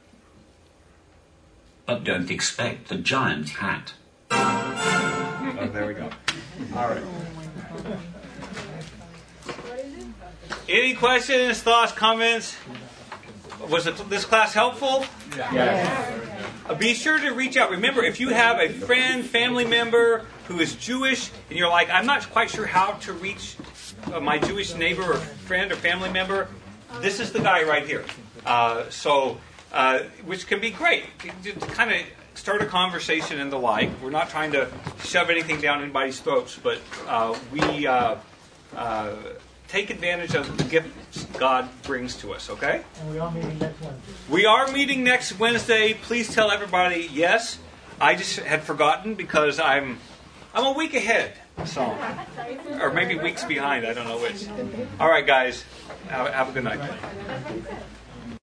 But don't expect a giant hat. Oh, there we go. All right. Any questions, thoughts, comments? Was it, this class helpful? Yes. Uh, be sure to reach out. Remember, if you have a friend, family member who is Jewish, and you're like, I'm not quite sure how to reach uh, my Jewish neighbor or friend or family member, this is the guy right here. Uh, so, uh, which can be great. To kind of start a conversation and the like. We're not trying to shove anything down anybody's throats, but uh, we uh, uh, take advantage of the gifts God brings to us, okay? And we are meeting next Wednesday. We are meeting next Wednesday. Please tell everybody yes. I just had forgotten because I'm I'm a week ahead. So, or maybe weeks behind. I don't know which. All right, guys. Have, have a good night.